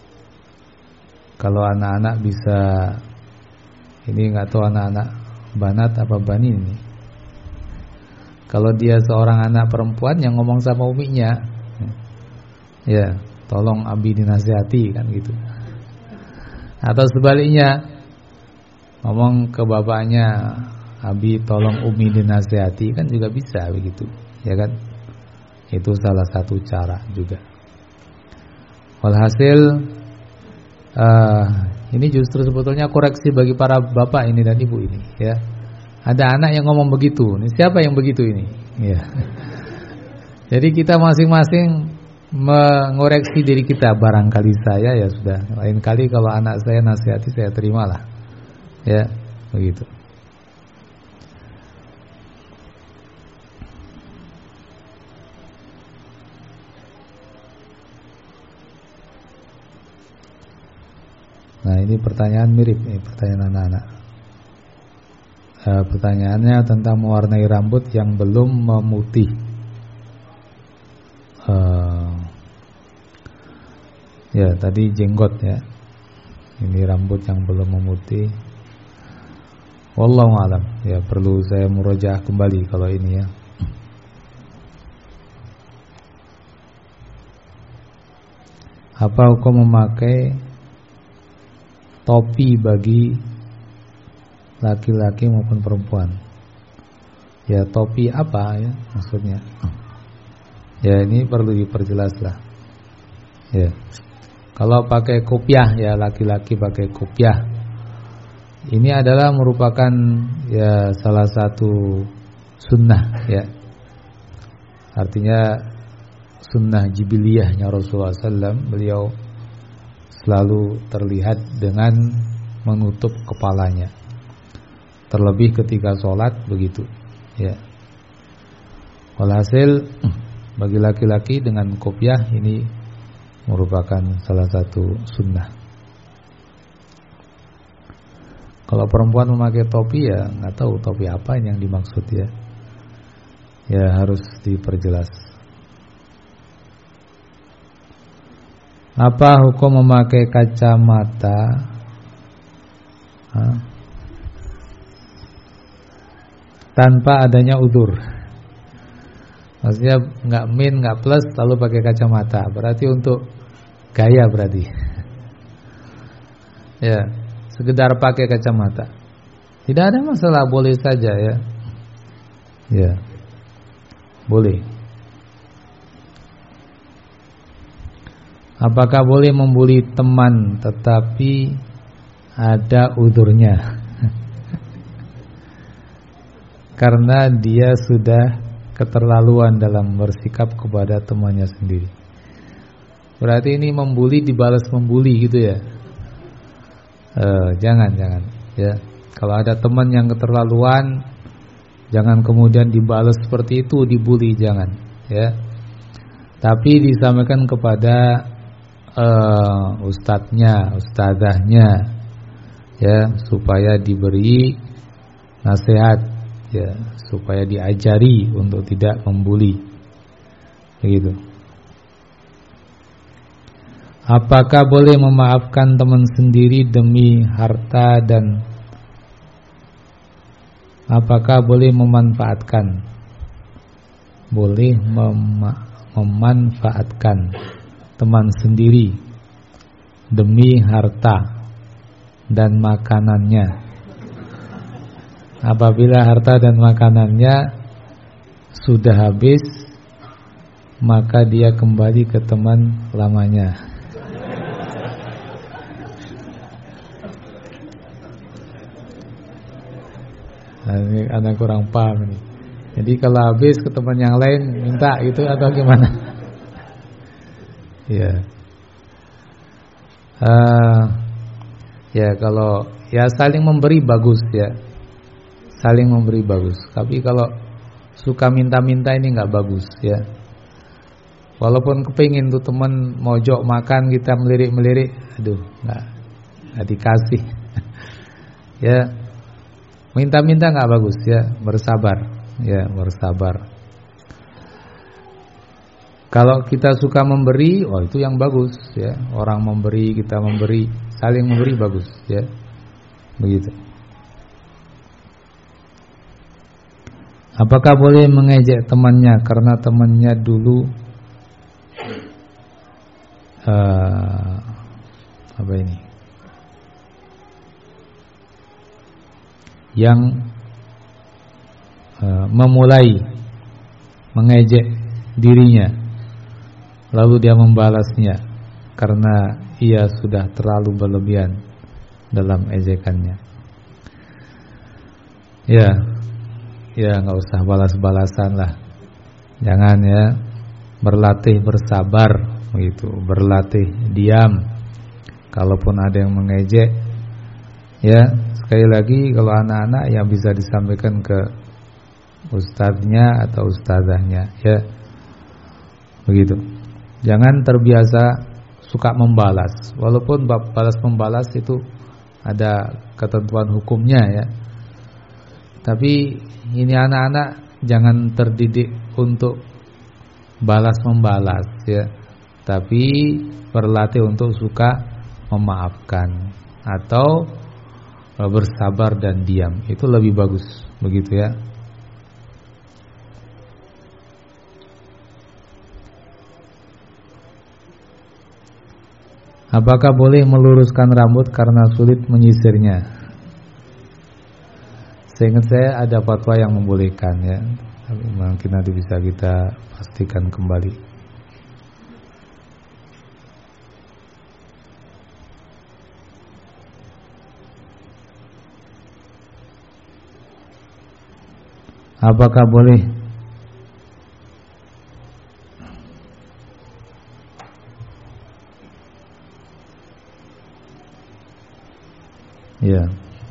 Speaker 1: kalau anak-anak bisa, ini nggak tahu anak-anak banat apa bani ini. Kalau dia seorang anak perempuan yang ngomong sama uminya, ya, tolong abi dinasihati, kan gitu. Atau sebaliknya, ngomong ke bapaknya, abi tolong umi dinasihati, kan juga bisa begitu, ya kan? Itu salah satu cara juga. Walhasil ini justru sebetulnya koreksi bagi para bapak ini dan ibu ini, ya. Ada anak yang ngomong begitu, ini siapa yang begitu ini? Ya. Jadi kita masing-masing mengoreksi diri kita. Barangkali saya, ya sudah, lain kali kalau anak saya nasihati saya terimalah, ya, begitu. Nah, ini pertanyaan mirip, ini pertanyaan anak-anak. Pertanyaannya tentang mewarnai rambut yang belum memutih. Ya tadi jenggot ya. Ini rambut yang belum memutih. Wallahu alam. Ya perlu saya murojaah kembali kalau ini ya. Apa hukum memakai topi bagi laki-laki maupun perempuan? Ya topi apa ya maksudnya? Ya ini perlu diperjelas lah. Ya. Kalau pakai kopiah ya laki-laki pakai kopiah. Ini adalah merupakan ya salah satu sunnah ya. Artinya sunnah jibiliyahnya Rasulullah SAW, beliau selalu terlihat dengan menutup kepalanya. Terlebih ketika sholat begitu. Ya. Walhasil bagi laki-laki dengan kopiah ini merupakan salah satu sunnah. Kalau perempuan memakai topi ya nggak tahu topi apa yang dimaksud ya. Ya harus diperjelas. Apa hukum memakai kacamata tanpa adanya udzur? Maksudnya nggak plus lalu pakai kacamata. Berarti untuk gaya berarti. Ya, sekedar pakai kacamata. Tidak ada masalah, boleh saja ya. Ya. Boleh. Apakah boleh membuli teman tetapi ada udzurnya? Karena dia sudah keterlaluan dalam bersikap kepada temannya sendiri. Berarti ini membuli dibalas membuli gitu ya? Jangan ya. Kalau ada teman yang keterlaluan, jangan kemudian dibalas seperti itu, dibuli, jangan ya. Tapi disampaikan kepada ustadznya, ustadzahnya ya, supaya diberi nasihat ya, supaya diajari untuk tidak membuli begitu. Apakah boleh memaafkan teman sendiri demi harta dan apakah boleh memanfaatkan? Boleh memanfaatkan teman sendiri demi harta dan makanannya. Apabila harta dan makanannya sudah habis, maka dia kembali ke teman lamanya. Nah, ini anak kurang paham ini. Jadi kalau habis ke teman yang lain minta gitu atau gimana? Ya, ya kalau ya saling memberi bagus ya, saling memberi bagus. Tapi kalau suka minta-minta ini nggak bagus ya. Walaupun kepingin tuh teman mojok makan kita melirik-melirik, aduh nggak dikasih. Ya, minta-minta nggak bagus ya, bersabar ya, bersabar. Kalau kita suka memberi, oh itu yang bagus ya. Orang memberi, kita memberi, saling memberi bagus ya. Begitu. Apakah boleh mengejek temannya karena temannya dulu apa ini? Yang memulai mengejek dirinya, lalu dia membalasnya karena ia sudah terlalu berlebihan dalam ejekannya. Ya nggak usah balas-balasan lah. Jangan ya, berlatih bersabar begitu, berlatih diam. Kalaupun ada yang mengejek, ya sekali lagi kalau anak-anak yang bisa disampaikan ke ustadznya atau ustadzahnya ya, begitu. Jangan terbiasa suka membalas. Walaupun balas membalas itu ada ketentuan hukumnya ya. Tapi ini anak-anak jangan terdidik untuk balas membalas ya. Tapi berlatih untuk suka memaafkan atau bersabar dan diam. Itu lebih bagus begitu ya. Apakah boleh meluruskan rambut karena sulit menyisirnya? Seingat saya ada fatwa yang membolehkan ya. Mungkin nanti bisa kita pastikan kembali. Apakah boleh ya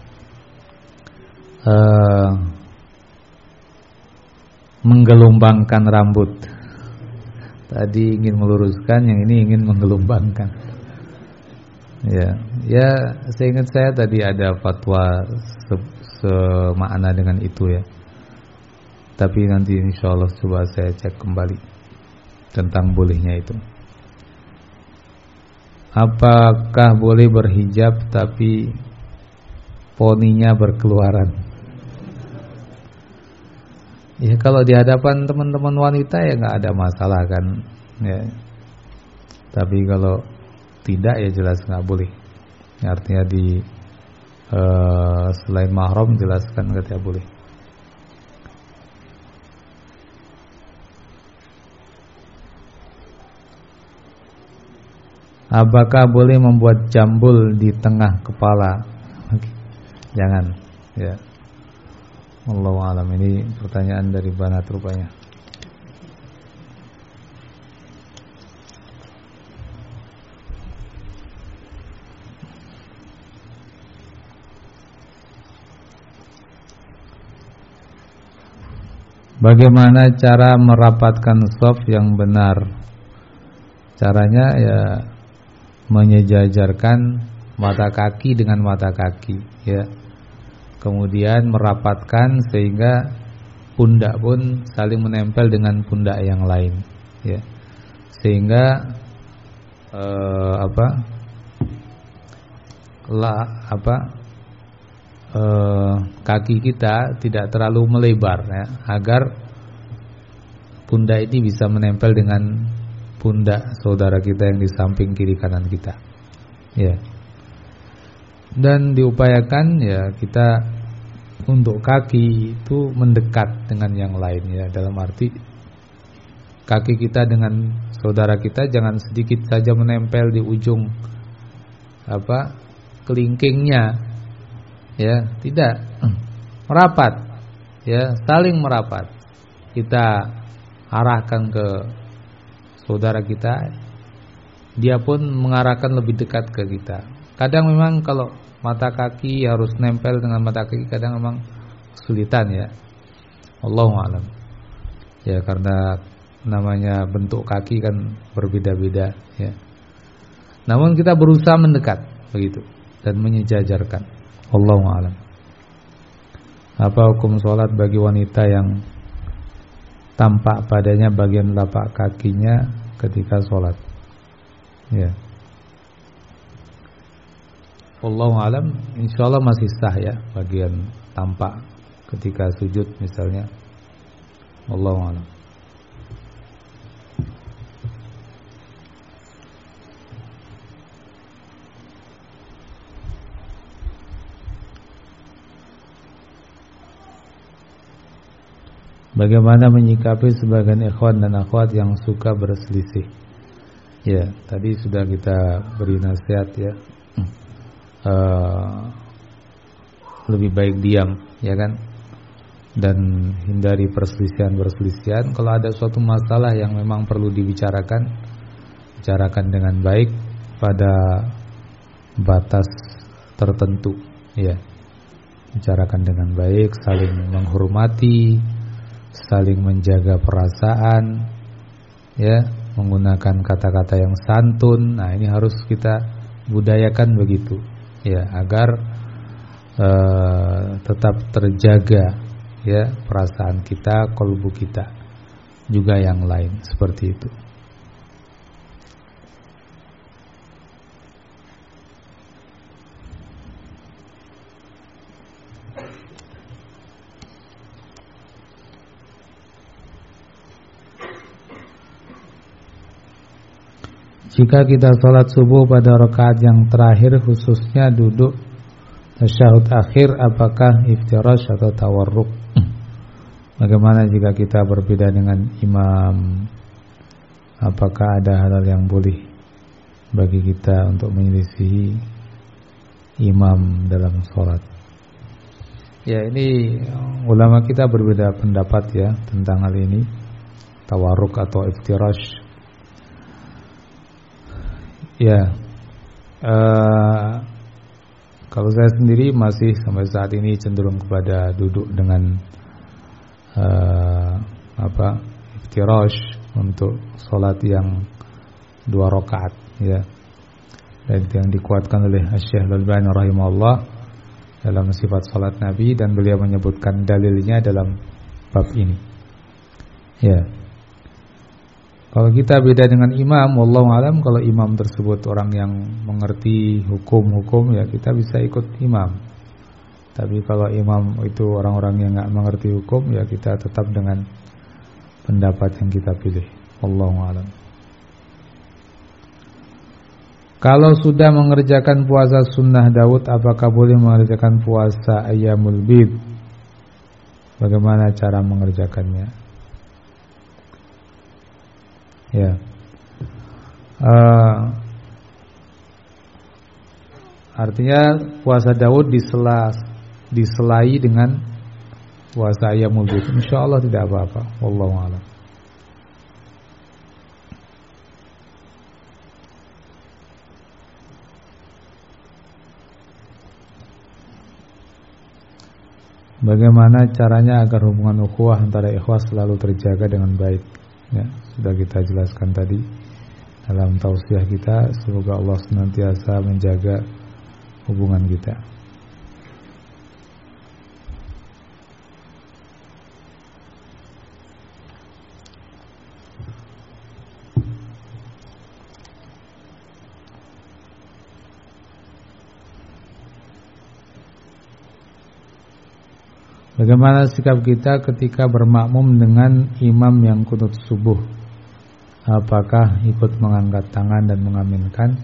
Speaker 1: menggelombangkan rambut? Tadi ingin meluruskan, yang ini ingin menggelombangkan. Ya, seingat saya tadi ada fatwa semakna dengan itu ya. Tapi nanti insya Allah coba saya cek kembali tentang bolehnya itu. Apakah boleh berhijab tapi poninya berkeluaran? Ya kalau di hadapan teman-teman wanita ya nggak ada masalah kan ya. Tapi kalau tidak ya jelas nggak boleh. Artinya di selain mahram jelaskan tidak boleh. Apakah boleh membuat jambul di tengah kepala? Jangan ya. Wallahu a'lam. Ini pertanyaan dari Banat rupanya. Bagaimana cara merapatkan shaf yang benar? Caranya ya menyejajarkan mata kaki dengan mata kaki ya. Kemudian merapatkan sehingga pundak pun saling menempel dengan pundak yang lain ya. Sehingga kaki kita tidak terlalu melebar ya, agar pundak ini bisa menempel dengan pundak saudara kita yang di samping kiri kanan kita ya. Dan diupayakan ya kita untuk kaki itu mendekat dengan yang lain ya. Dalam arti kaki kita dengan saudara kita jangan sedikit saja menempel di ujung kelingkingnya ya, tidak, merapat ya, saling merapat. Kita arahkan ke saudara kita, dia pun mengarahkan lebih dekat ke kita. Kadang memang kalau mata kaki harus nempel dengan mata kaki, kadang memang kesulitan ya. Allahu a'lam. Ya karena namanya bentuk kaki kan berbeda-beda ya. Namun kita berusaha mendekat begitu dan menyejajarkan. Allahu a'lam. Apa hukum sholat bagi wanita yang tampak padanya bagian telapak kakinya ketika sholat? Ya. Wallahu alam, insyaallah masih sah ya bagian tampak ketika sujud misalnya. Wallahu alam. Bagaimana menyikapi sebagian ikhwan dan akhwat yang suka berselisih? Ya, tadi sudah kita beri nasihat ya. Lebih baik diam, ya kan? Dan hindari perselisihan. Kalau ada suatu masalah yang memang perlu dibicarakan, bicarakan dengan baik pada batas tertentu, ya. Bicarakan dengan baik, saling menghormati, saling menjaga perasaan, ya, menggunakan kata-kata yang santun. Nah, ini harus kita budayakan begitu, ya, agar tetap terjaga ya perasaan kita, qalbu kita, juga yang lain seperti itu. Jika kita sholat subuh pada rakaat yang terakhir, khususnya duduk tasyahud akhir, apakah iftirash atau tawarruk? Bagaimana jika kita berbeda dengan imam? Apakah ada hal yang boleh bagi kita untuk menyelisihi imam dalam sholat? Ya, ini ulama kita berbeda pendapat ya tentang hal ini, tawarruk atau iftirash. Ya, kalau saya sendiri masih sampai saat ini cenderung kepada duduk dengan iftirash untuk sholat yang 2 rakaat ya. Dan itu yang dikuatkan oleh Syekh Al-Albani rahimahullah dalam sifat sholat Nabi, dan beliau menyebutkan dalilnya dalam bab ini. Ya. Kalau kita beda dengan imam, wallahu alam, kalau imam tersebut orang yang mengerti hukum-hukum ya kita bisa ikut imam. Tapi kalau imam itu orang-orang yang enggak mengerti hukum ya kita tetap dengan pendapat yang kita pilih. Wallahu alam. Kalau sudah mengerjakan puasa sunnah Daud, apakah boleh mengerjakan puasa Ayyamul Bid? Bagaimana cara mengerjakannya? Ya, artinya puasa Daud diselai dengan puasa Ayyamul Bid. Insyaallah tidak apa-apa. Wallahu a'lam. Bagaimana caranya agar hubungan ukhuwah antara ikhwas selalu terjaga dengan baik? Ya, sudah kita jelaskan tadi dalam tausiah kita. Semoga Allah senantiasa menjaga hubungan kita. Bagaimana sikap kita ketika bermakmum dengan imam yang qunut subuh? Apakah ikut mengangkat tangan dan mengaminkan?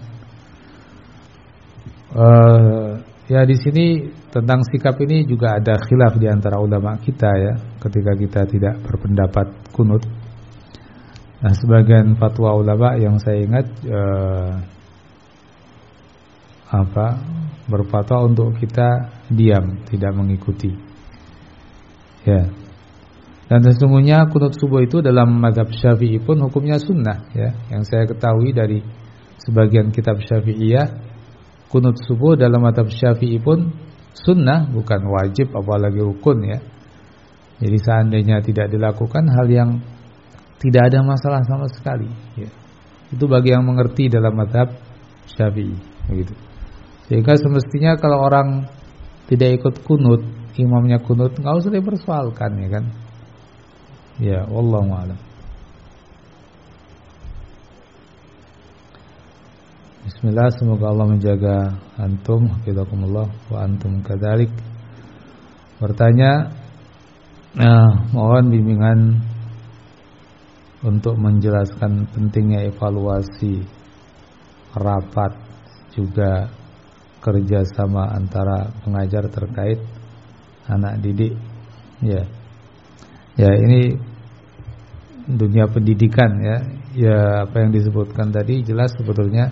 Speaker 1: Ya, di sini tentang sikap ini juga ada khilaf di antara ulama kita ya, ketika kita tidak berpendapat qunut. Nah, sebagian fatwa ulama yang saya ingat berfatwa untuk kita diam, tidak mengikuti. Ya. Dan sesungguhnya qunut subuh itu dalam mazhab Syafi'i pun hukumnya sunnah ya. Yang saya ketahui dari sebagian kitab Syafi'iyah, qunut subuh dalam mazhab Syafi'i pun sunnah, bukan wajib apalagi rukun ya. Jadi seandainya tidak dilakukan, hal yang tidak ada masalah sama sekali ya. Itu bagi yang mengerti dalam mazhab Syafi'i begitu. Sehingga semestinya kalau orang tidak ikut qunut, imamnya qunut, enggak usah dipersoalkan ya kan. Ya, wallahu a'lam. Bismillah, semoga Allah menjaga antum, hafizakumullah wa antum kadzalik. Bertanya, mohon bimbingan untuk menjelaskan pentingnya evaluasi rapat, juga kerjasama antara pengajar terkait anak didik. Ya, ini dunia pendidikan ya. Ya, apa yang disebutkan tadi jelas sebetulnya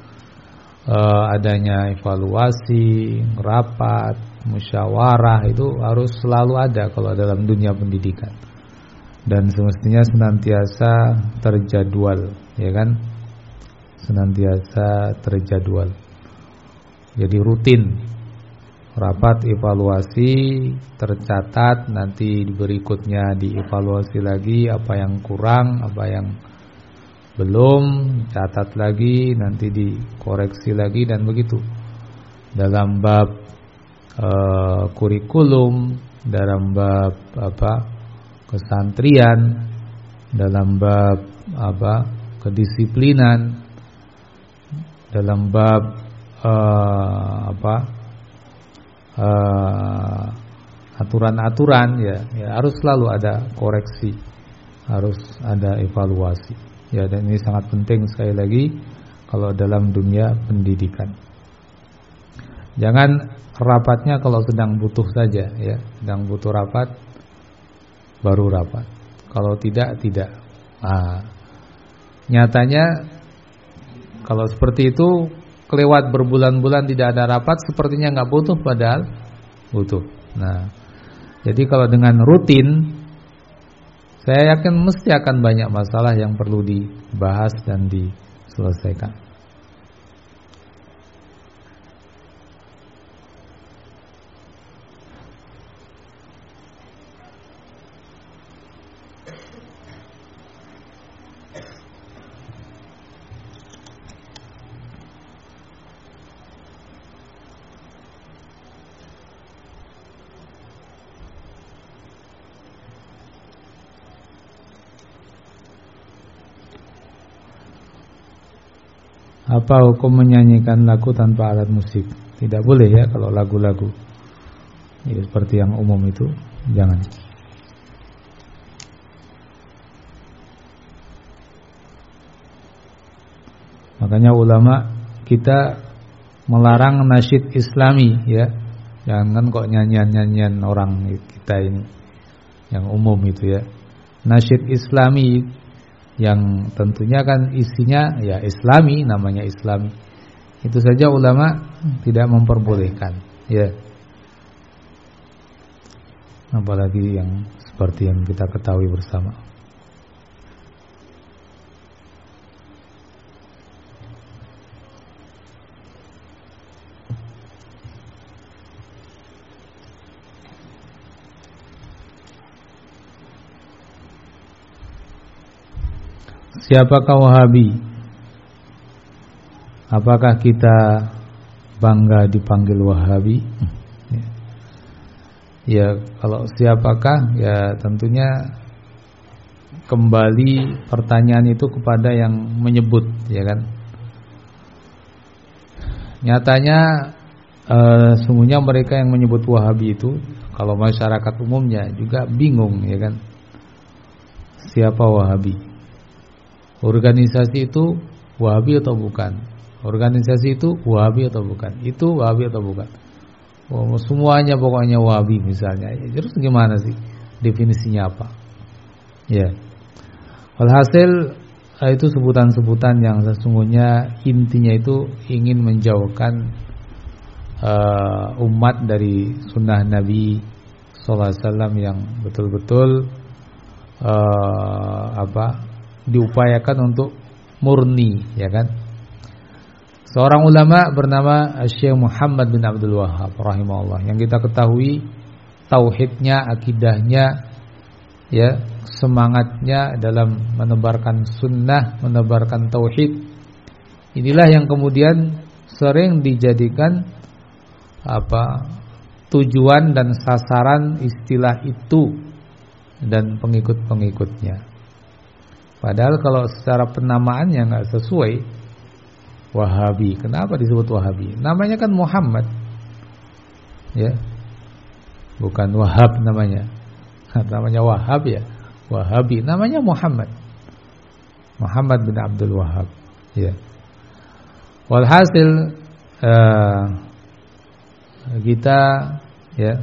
Speaker 1: adanya evaluasi, rapat, musyawarah itu harus selalu ada kalau dalam dunia pendidikan. Dan semestinya senantiasa terjadwal, ya kan? Senantiasa terjadwal. Jadi rutin rapat evaluasi, tercatat, nanti berikutnya dievaluasi lagi apa yang kurang, apa yang belum, catat lagi, nanti dikoreksi lagi, dan begitu. Dalam bab kurikulum, dalam bab kesantrian, dalam bab kedisiplinan, dalam bab aturan-aturan, ya harus selalu ada koreksi, harus ada evaluasi. Ya, dan ini sangat penting sekali lagi kalau dalam dunia pendidikan. Jangan rapatnya kalau sedang butuh saja, ya, sedang butuh rapat baru rapat. Kalau tidak. Nyatanya kalau seperti itu kelewat berbulan-bulan tidak ada rapat, sepertinya nggak butuh, padahal butuh. Nah, jadi kalau dengan rutin, saya yakin mesti akan banyak masalah yang perlu dibahas dan diselesaikan. Apa hukum menyanyikan lagu tanpa alat musik? Tidak boleh ya kalau lagu-lagu ya, seperti yang umum itu, jangan. Makanya ulama kita melarang nasyid islami, ya. Jangan kok nyanyian-nyanyian orang kita ini yang umum itu, ya. Nasyid islami yang tentunya kan isinya ya islami, namanya islami, itu saja ulama tidak memperbolehkan, ya. Apalagi yang seperti yang kita ketahui bersama. Siapakah Wahabi? Apakah kita bangga dipanggil Wahabi? Ya, kalau siapakah, ya tentunya kembali pertanyaan itu kepada yang menyebut, ya kan? Nyatanya sungguhnya mereka yang menyebut Wahabi itu, kalau masyarakat umumnya juga bingung, ya kan? Siapa Wahabi? Organisasi itu Wahabi atau bukan? Organisasi itu Wahabi atau bukan? Itu Wahabi atau bukan? Oh, semuanya pokoknya Wahabi misalnya. Ya, terus gimana sih definisinya apa? Ya. Walhasil itu sebutan-sebutan yang sesungguhnya intinya itu ingin menjauhkan umat dari sunnah Nabi sallallahu alaihi wasallam yang betul-betul diupayakan untuk murni, ya kan? Seorang ulama bernama Syekh Muhammad bin Abdul Wahhab rahimahullah, yang kita ketahui tauhidnya, akidahnya, ya, semangatnya dalam menebarkan sunnah, menebarkan tauhid. Inilah yang kemudian sering dijadikan tujuan dan sasaran istilah itu dan pengikut-pengikutnya. Padahal kalau secara penamaannya nggak sesuai, Wahabi. Kenapa disebut Wahabi? Namanya kan Muhammad, ya, bukan Wahab namanya. Namanya Wahab, ya, Wahabi. Namanya Muhammad, Muhammad bin Abdul Wahhab, ya. Walhasil kita, ya,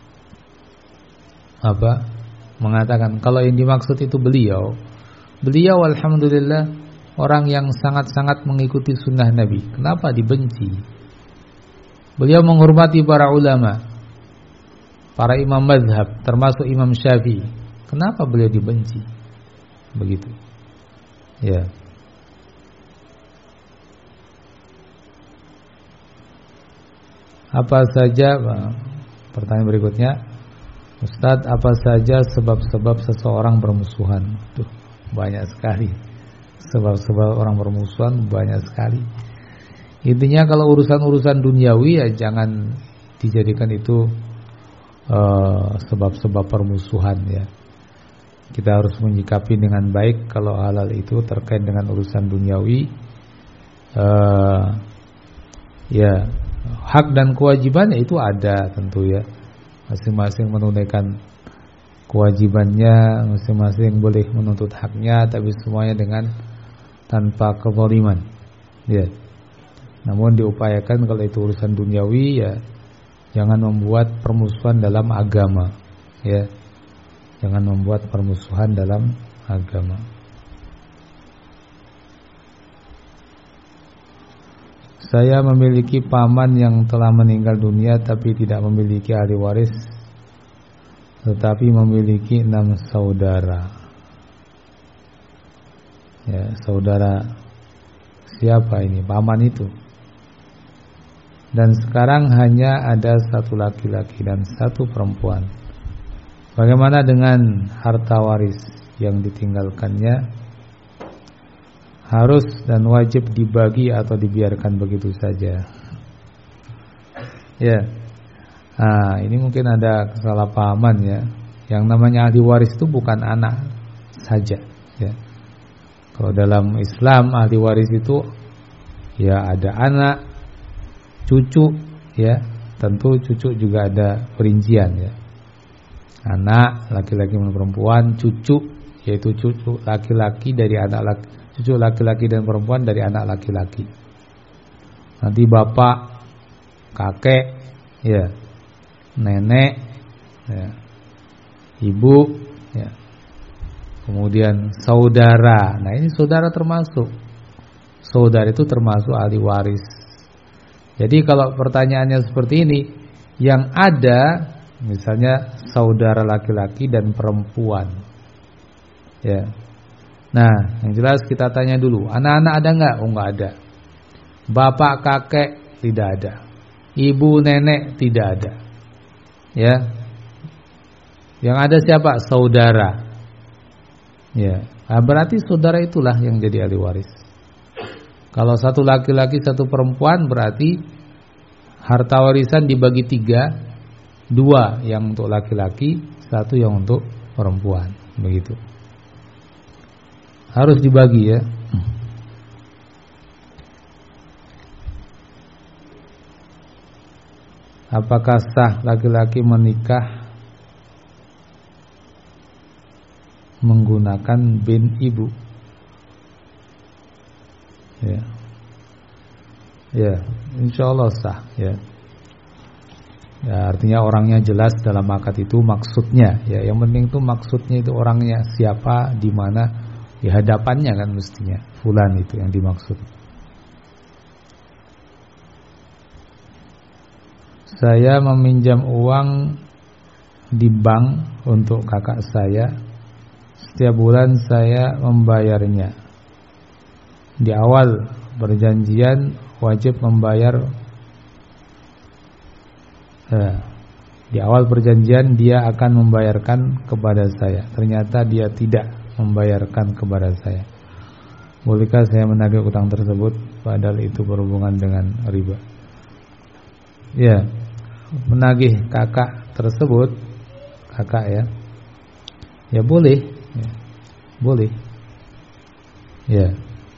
Speaker 1: mengatakan kalau yang dimaksud itu Beliau alhamdulillah orang yang sangat-sangat mengikuti sunnah Nabi. Kenapa dibenci? Beliau menghormati para ulama, para imam mazhab, termasuk Imam Syafi'i. Kenapa beliau dibenci? Begitu, ya. Apa saja, pertanyaan berikutnya, Ustadz, apa saja sebab-sebab seseorang bermusuhan? Banyak sekali sebab-sebab orang bermusuhan, banyak sekali. Intinya kalau urusan-urusan duniawi ya jangan dijadikan itu sebab-sebab permusuhan ya. Kita harus menyikapi dengan baik kalau halal itu terkait dengan urusan duniawi. Ya, hak dan kewajiban itu ada tentu ya. Masing-masing menunaikan kewajibannya, masing-masing boleh menuntut haknya, tapi semuanya dengan tanpa kezaliman. Ya. Namun diupayakan kalau itu urusan duniawi ya, jangan membuat permusuhan dalam agama. Ya. Jangan membuat permusuhan dalam agama. Saya memiliki paman yang telah meninggal dunia tapi tidak memiliki ahli waris, tetapi memiliki 6 saudara. Ya, saudara siapa ini? Paman itu. Dan sekarang hanya ada 1 laki-laki dan 1 perempuan. Bagaimana dengan harta waris yang ditinggalkannya? Harus dan wajib dibagi atau dibiarkan begitu saja? Ya. Nah, ini mungkin ada kesalahpahaman ya. Yang namanya ahli waris itu bukan anak saja ya. Kalau dalam Islam ahli waris itu ya ada anak, cucu ya. Tentu cucu juga ada perincian ya. Anak laki-laki dan perempuan, cucu yaitu cucu laki-laki dari anak laki, cucu laki-laki dan perempuan dari anak laki-laki. Nanti bapak, kakek, ya, nenek, ya, ibu, ya. Kemudian saudara. Nah ini saudara termasuk. Saudara itu termasuk ahli waris. Jadi kalau pertanyaannya seperti ini, yang ada misalnya saudara laki-laki dan perempuan. Ya. Nah, yang jelas kita tanya dulu, anak-anak ada enggak? Oh, enggak ada. Bapak, kakek tidak ada. Ibu, nenek tidak ada. Ya. Yang ada siapa? Saudara. Ya. Nah, berarti saudara itulah yang jadi ahli waris. Kalau 1 laki-laki 1 perempuan berarti harta warisan dibagi 3. 2 yang untuk laki-laki, 1 yang untuk perempuan, begitu. Harus dibagi ya. Apakah sah laki-laki menikah menggunakan bin ibu? Ya. Ya, insyaallah sah ya. Ya, artinya orangnya jelas dalam akad itu maksudnya. Ya, yang penting itu maksudnya itu orangnya siapa, di mana, di hadapannya kan mestinya. Fulan itu yang dimaksud. Saya meminjam uang di bank untuk kakak saya. Setiap bulan saya membayarnya. Di awal perjanjian wajib membayar. Di awal perjanjian dia akan membayarkan kepada saya. Ternyata dia tidak membayarkan kepada saya. Bolehkah saya menagih utang tersebut padahal itu berhubungan dengan riba? Ya, menagih kakak tersebut, kakak ya. Ya boleh, ya. Boleh. Ya.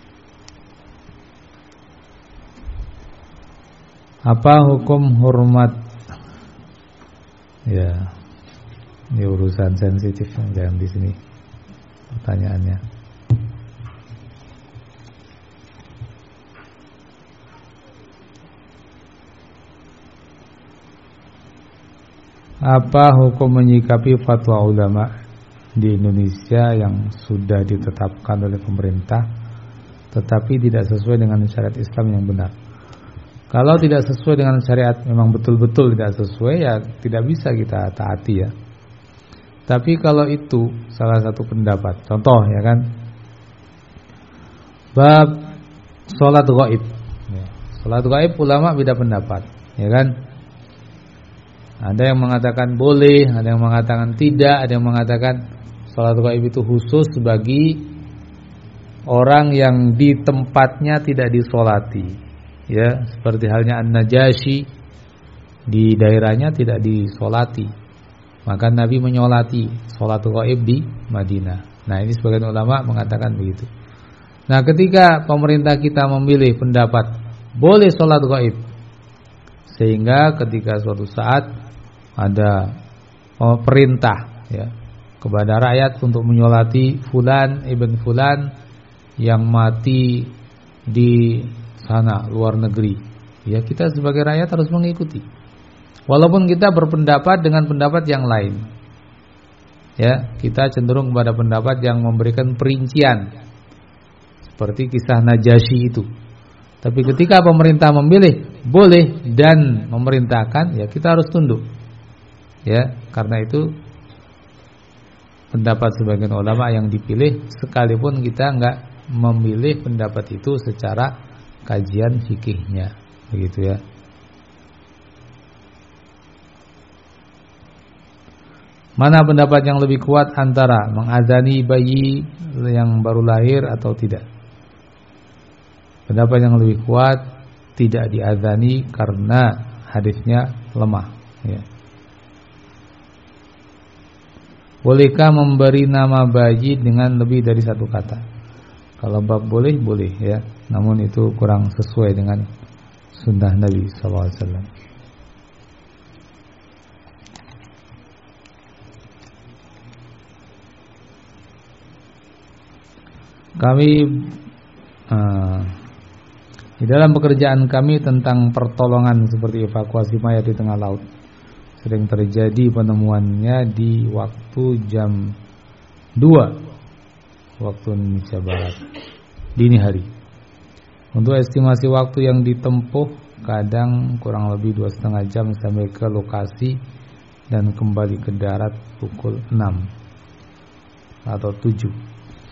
Speaker 1: Apa hukum hormat? Ya, ini urusan sensitif, jangan di sini pertanyaannya. Apa hukum menyikapi fatwa ulama di Indonesia yang sudah ditetapkan oleh pemerintah tetapi tidak sesuai dengan syariat Islam yang benar? Kalau tidak sesuai dengan syariat, memang betul-betul tidak sesuai, ya tidak bisa kita taati ya. Tapi kalau itu salah satu pendapat, contoh ya kan, bab sholat gaib. Ya, sholat gaib ulama beda pendapat, ya kan? Ada yang mengatakan boleh, ada yang mengatakan tidak, ada yang mengatakan sholat gaib itu khusus bagi orang yang di tempatnya tidak disolati. Ya, seperti halnya An-Najasyi di daerahnya tidak disolati, maka Nabi menyolati sholatul ghaib di Madinah. Nah, ini sebagian ulama mengatakan begitu. Nah, ketika pemerintah kita memilih pendapat boleh sholat ghaib, sehingga ketika suatu saat ada perintah ya kepada rakyat untuk menyolati fulan ibn fulan yang mati di sana luar negeri, ya kita sebagai rakyat harus mengikuti, walaupun kita berpendapat dengan pendapat yang lain. Ya, kita cenderung kepada pendapat yang memberikan perincian, seperti kisah Najasyi itu. Tapi ketika pemerintah memilih boleh dan memerintahkan, ya kita harus tunduk. Ya, karena itu pendapat sebagian ulama yang dipilih, sekalipun kita enggak memilih pendapat itu secara kajian fikihnya, begitu ya. Mana pendapat yang lebih kuat antara mengazani bayi yang baru lahir atau tidak? Pendapat yang lebih kuat tidak diazani karena hadisnya lemah ya. Bolehkah memberi nama bayi dengan lebih dari satu kata? Kalau bab boleh ya, namun itu kurang sesuai dengan sunnah Nabi SAW. Kami di dalam pekerjaan kami tentang pertolongan seperti evakuasi mayat di tengah laut, sering terjadi penemuannya di waktu jam 2 waktu Indonesia Barat dini hari. Untuk estimasi waktu yang ditempuh kadang kurang lebih 2,5 jam sampai ke lokasi dan kembali ke darat pukul 6 atau 7.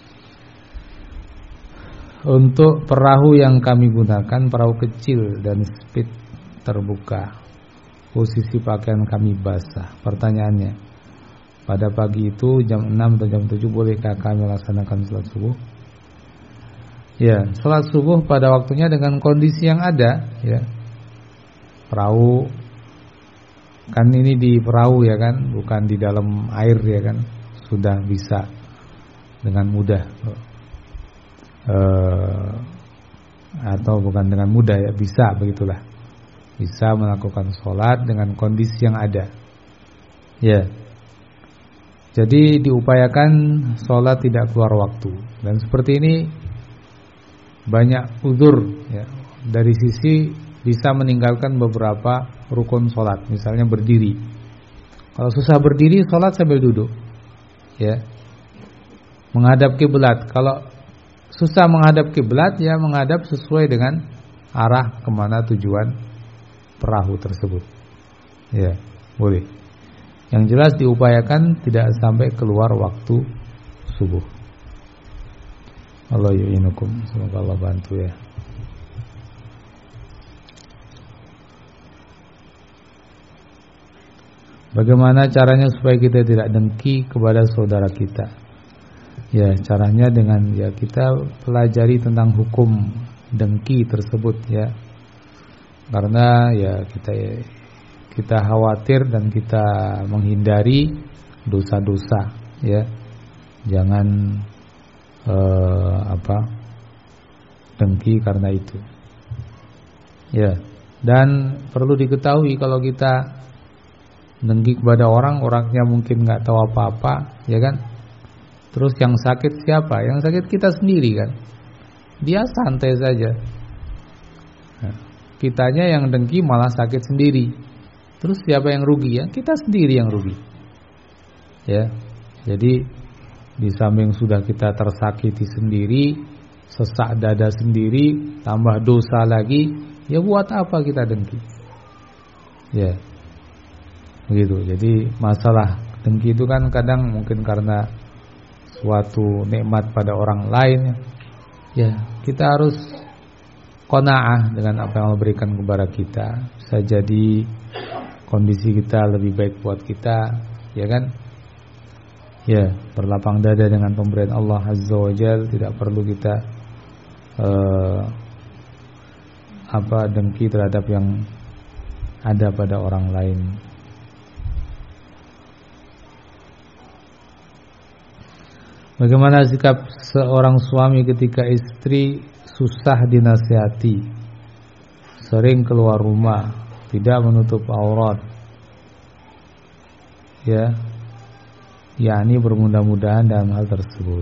Speaker 1: Untuk perahu yang kami gunakan perahu kecil dan speed terbuka. Posisi pakaian kami basah. Pertanyaannya, pada pagi itu jam 6 atau jam 7 bolehkah kami laksanakan salat subuh? Ya, salat subuh pada waktunya dengan kondisi yang ada ya. Perahu kan ini di perahu ya kan, bukan di dalam air ya kan. Sudah bisa dengan mudah. Atau bukan dengan mudah ya, bisa begitulah. Bisa melakukan sholat dengan kondisi yang ada. Ya. Jadi diupayakan sholat tidak keluar waktu. Dan seperti ini banyak uzur ya. Dari sisi bisa meninggalkan beberapa rukun sholat. Misalnya berdiri. Kalau susah berdiri, sholat sambil duduk. Ya. Menghadap kiblat. Kalau susah menghadap kiblat, ya menghadap sesuai dengan arah kemana tujuan perahu tersebut. Ya, boleh. Yang jelas diupayakan tidak sampai keluar waktu subuh. Allah yu'inukum, semoga Allah bantu ya. Bagaimana caranya supaya kita tidak dengki kepada saudara kita? Ya, caranya dengan ya kita pelajari tentang hukum dengki tersebut ya. Karena ya kita khawatir dan kita menghindari dosa-dosa ya. Jangan dengki karena itu. Ya, dan perlu diketahui kalau kita dengki kepada orang, orangnya mungkin enggak tahu apa-apa, ya kan? Terus yang sakit siapa? Yang sakit kita sendiri kan. Dia santai saja. Nah, kitanya yang dengki malah sakit sendiri. Terus siapa yang rugi ya? Kita sendiri yang rugi. Ya. Jadi di samping sudah kita tersakiti sendiri, sesak dada sendiri, tambah dosa lagi, ya buat apa kita dengki? Ya. Begitu. Jadi masalah dengki itu kan kadang mungkin karena suatu nikmat pada orang lain. Ya, kita harus qanaah dengan apa yang Allah berikan kepada kita. Bisa jadi kondisi kita lebih baik buat kita, ya kan? Ya, berlapang dada dengan pemberian Allah Azza wa Jalla, tidak perlu kita dengki terhadap yang ada pada orang lain. Bagaimana sikap seorang suami ketika istri susah dinasihati, sering keluar rumah, tidak menutup aurat, ya, yakni bermudah-mudahan dalam hal tersebut.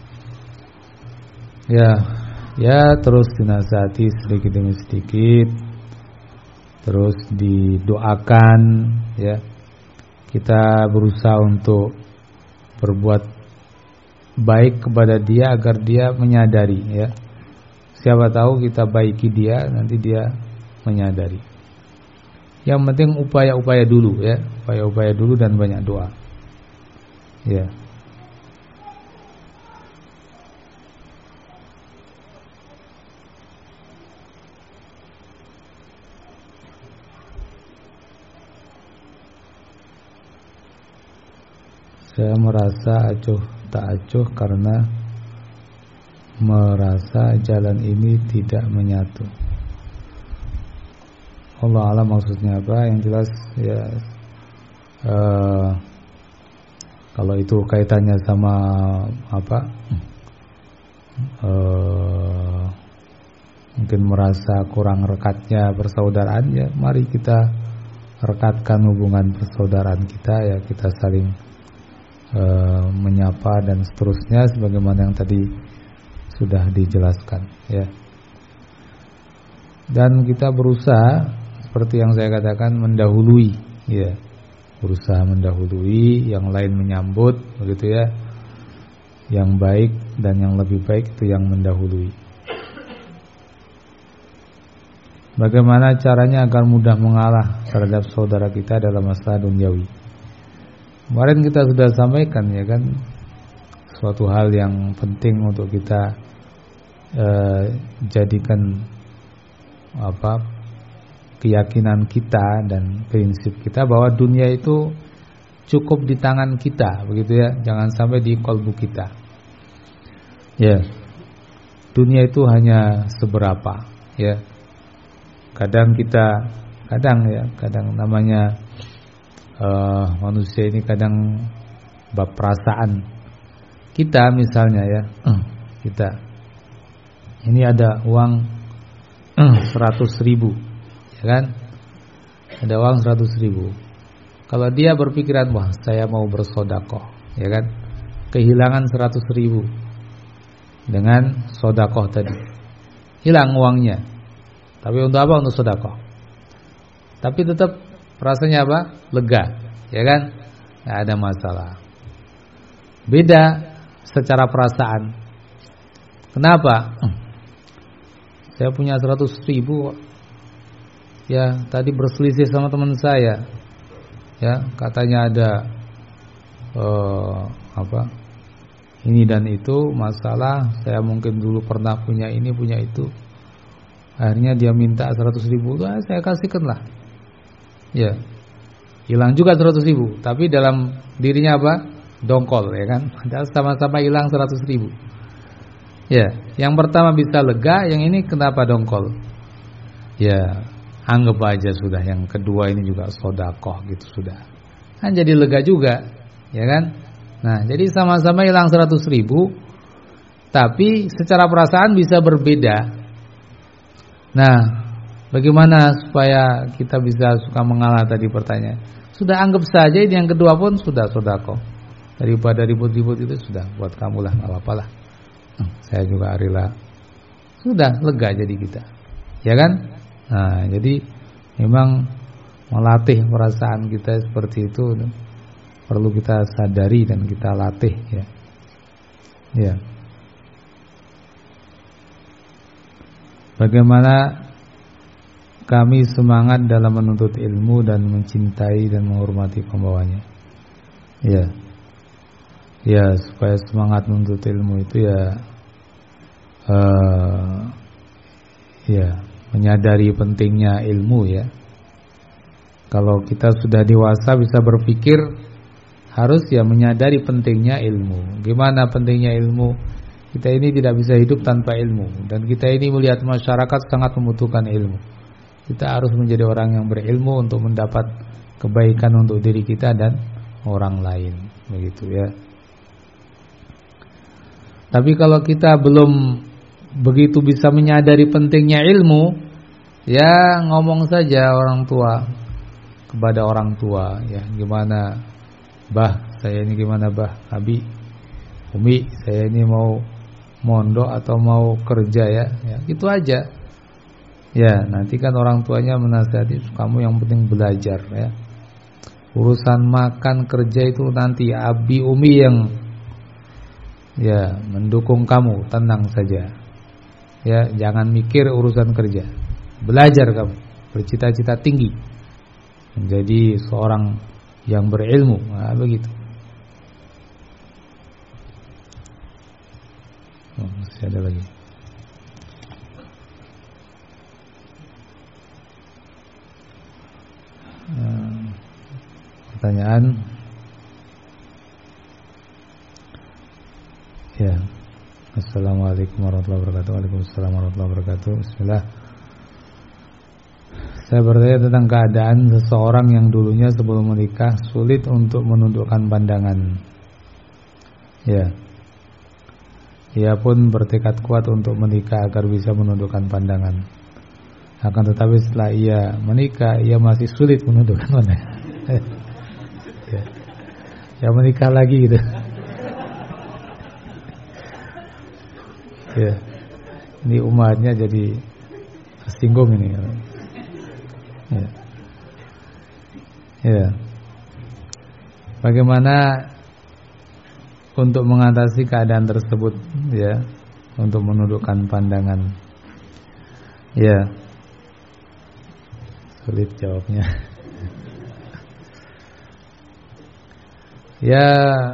Speaker 1: Ya terus dinasihati sedikit demi sedikit, terus didoakan, ya. Kita berusaha untuk berbuat baik kepada dia agar dia menyadari, ya. Siapa tahu kita baiki dia, nanti dia menyadari. Yang penting upaya-upaya dulu, ya. Upaya-upaya dulu dan banyak doa. Ya. Saya merasa acuh tak acuh karena merasa jalan ini tidak menyatu. Allah alam maksudnya apa? Yang jelas ya, kalau itu kaitannya sama apa? Mungkin merasa kurang rekatnya persaudaraan, ya mari kita rekatkan hubungan persaudaraan kita, ya kita saling menyapa dan seterusnya sebagaimana yang tadi sudah dijelaskan, ya. Dan kita berusaha seperti yang saya katakan mendahului, ya. Berusaha mendahului, yang lain menyambut, begitu ya. Yang baik dan yang lebih baik itu yang mendahului. Bagaimana caranya agar mudah mengalah terhadap saudara kita dalam masalah duniawi? Kemarin kita sudah sampaikan, ya kan, suatu hal yang penting untuk kita jadikan apa, keyakinan kita dan prinsip kita bahwa dunia itu cukup di tangan kita, begitu ya, jangan sampai di kolbu kita. Ya, dunia itu hanya seberapa, ya. Kadang namanya manusia ini kadang bab perasaan. Kita misalnya, ya, kita ini ada uang 100.000, ya kan, ada uang 100.000. Kalau dia berpikiran, wah saya mau bersodakoh, ya kan, kehilangan 100.000 dengan sodakoh tadi, hilang uangnya. Tapi untuk apa? Untuk sodakoh. Tapi tetap rasanya apa? Lega, ya kan? Nggak ada masalah. Beda secara perasaan. Kenapa? Saya punya 100.000, ya tadi berselisih sama teman saya, ya katanya ada ini dan itu masalah. Saya mungkin dulu pernah punya ini, punya itu. Akhirnya dia minta 100.000, saya kasihkan lah. Ya, hilang juga 100.000, tapi dalam dirinya apa? Dongkol, ya kan? Padahal sama-sama hilang 100.000. Ya, yang pertama bisa lega, yang ini kenapa dongkol? Ya, anggap aja sudah yang kedua ini juga sodakoh gitu sudah. Kan jadi lega juga, ya kan? Nah, jadi sama-sama hilang 100.000, tapi secara perasaan bisa berbeda. Nah, bagaimana supaya kita bisa suka mengalah tadi pertanyaan? Sudah anggap saja ini yang kedua pun sudah sodakoh. Daripada ribut-ribut itu sudah buat kamu lah, nggak apa-apa lah. Saya juga rela. Sudah lega jadi kita, ya kan? Nah, jadi memang melatih perasaan kita seperti itu perlu kita sadari dan kita latih, ya. Ya. Bagaimana kami semangat dalam menuntut ilmu dan mencintai dan menghormati pembawanya? Ya. Ya, supaya semangat menuntut ilmu itu ya menyadari pentingnya ilmu, ya. Kalau kita sudah dewasa bisa berpikir, harus ya menyadari pentingnya ilmu. Gimana pentingnya ilmu? Kita ini tidak bisa hidup tanpa ilmu, dan kita ini melihat masyarakat sangat membutuhkan ilmu. Kita harus menjadi orang yang berilmu untuk mendapat kebaikan untuk diri kita dan orang lain, begitu ya. Tapi kalau kita belum begitu bisa menyadari pentingnya ilmu, ya ngomong saja orang tua kepada orang tua, ya gimana bah, saya ini gimana bah, abi, umi, saya ini mau mondok atau mau kerja ya gitu aja. Ya, nanti kan orang tuanya menasihati, kamu yang penting belajar ya. Urusan makan kerja itu nanti abi umi yang ya mendukung kamu, tenang saja. Ya, jangan mikir urusan kerja. Belajar kamu, bercita-cita tinggi menjadi seorang yang berilmu. Nah, begitu. Oh, masih ada lagi. Pertanyaan. Ya. Assalamualaikum warahmatullahi wabarakatuh. Waalaikumsalam warahmatullahi wabarakatuh. Bismillah. Saya bertanya tentang keadaan seseorang yang dulunya sebelum menikah sulit untuk menundukkan pandangan. Ya. Ia pun bertekad kuat untuk menikah agar bisa menundukkan pandangan. Akan tetapi setelah ia menikah, ia masih sulit menundukkan pandangan. Ya menikah lagi gitu. Ya, ini umatnya jadi tersinggung ini. Ya. Ya. Bagaimana untuk mengatasi keadaan tersebut, ya, untuk menundukkan pandangan? Ya, sulit jawabnya. Ya,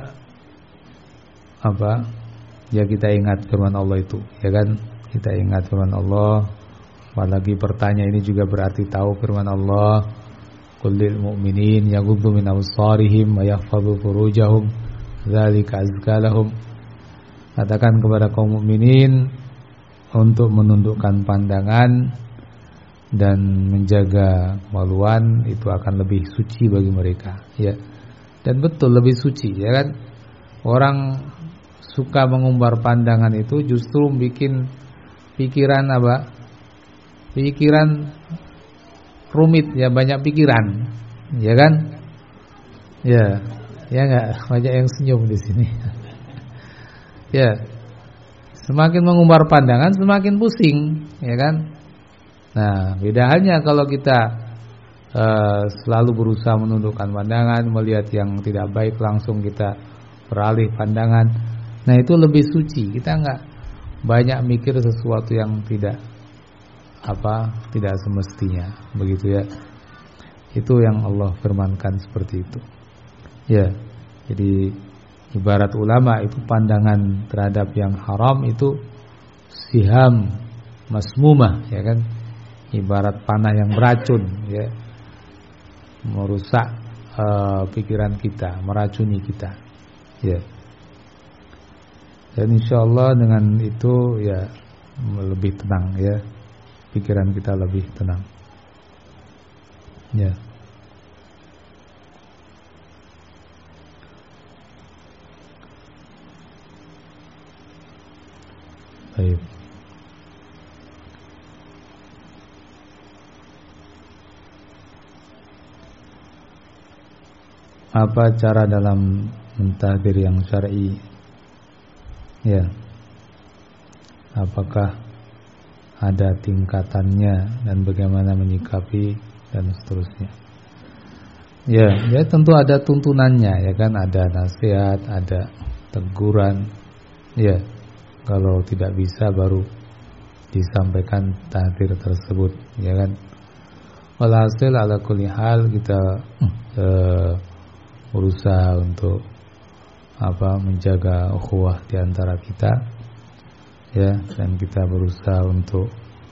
Speaker 1: apa? Ya kita ingat firman Allah itu, ya kan? Kita ingat firman Allah. Apalagi bertanya ini juga berarti tahu firman Allah. Qul lil mu'minin yaghuddu min absarihim wa yahfazu furujahum dzalika azka lahum. Katakan kepada kaum mukminin untuk menundukkan pandangan dan menjaga kemaluan, itu akan lebih suci bagi mereka, ya. Dan betul lebih suci, ya kan? Orang suka mengumbar pandangan itu justru bikin pikiran apa? Pikiran rumit, ya, banyak pikiran, ya kan? Ya, ya enggak, banyak yang senyum di sini. Ya, semakin mengumbar pandangan semakin pusing, ya kan? Nah, beda halnya kalau kita selalu berusaha menundukkan pandangan, melihat yang tidak baik langsung kita beralih pandangan. Nah, itu lebih suci. Kita enggak banyak mikir sesuatu yang tidak semestinya, begitu ya. Itu yang Allah firmankan seperti itu. Ya. Jadi ibarat ulama itu pandangan terhadap yang haram itu siham masmumah, ya kan? Ibarat panah yang beracun, ya. Merusak pikiran kita, meracuni kita, ya. Dan insyaallah dengan itu ya lebih tenang, ya, pikiran kita lebih tenang, ya. Baik. Apa cara dalam mentahdir yang syar'i? Ya. Apakah ada tingkatannya dan bagaimana menyikapi dan seterusnya? Ya tentu ada tuntunannya, ya kan? Ada nasihat, ada teguran. Ya. Kalau tidak bisa baru disampaikan tahdir tersebut, ya kan? Walhasil ala kulli hal kita berusaha untuk menjaga ukhuwah di antara kita, ya, dan kita berusaha untuk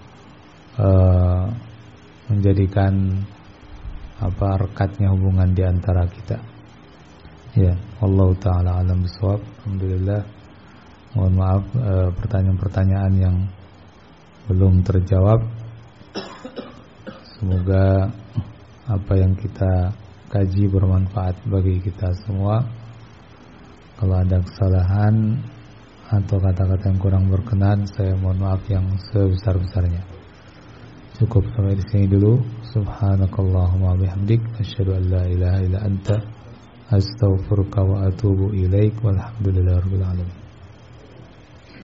Speaker 1: menjadikan rekatnya hubungan di antara kita, ya. Allah taala alam bisawab. Alhamdulillah. Mohon maaf pertanyaan-pertanyaan yang belum terjawab, Semoga apa yang kita kaji bermanfaat bagi kita semua. Kalau ada kesalahan atau kata-kata yang kurang berkenan, saya mohon maaf yang sebesar-besarnya. Cukup sampai di sini dulu. Subhanakallahumma bihamdik, asyhadu an la ilaha illa anta, astaghfiruka wa atubu ilaik, walhamdulillahirabbil alamin.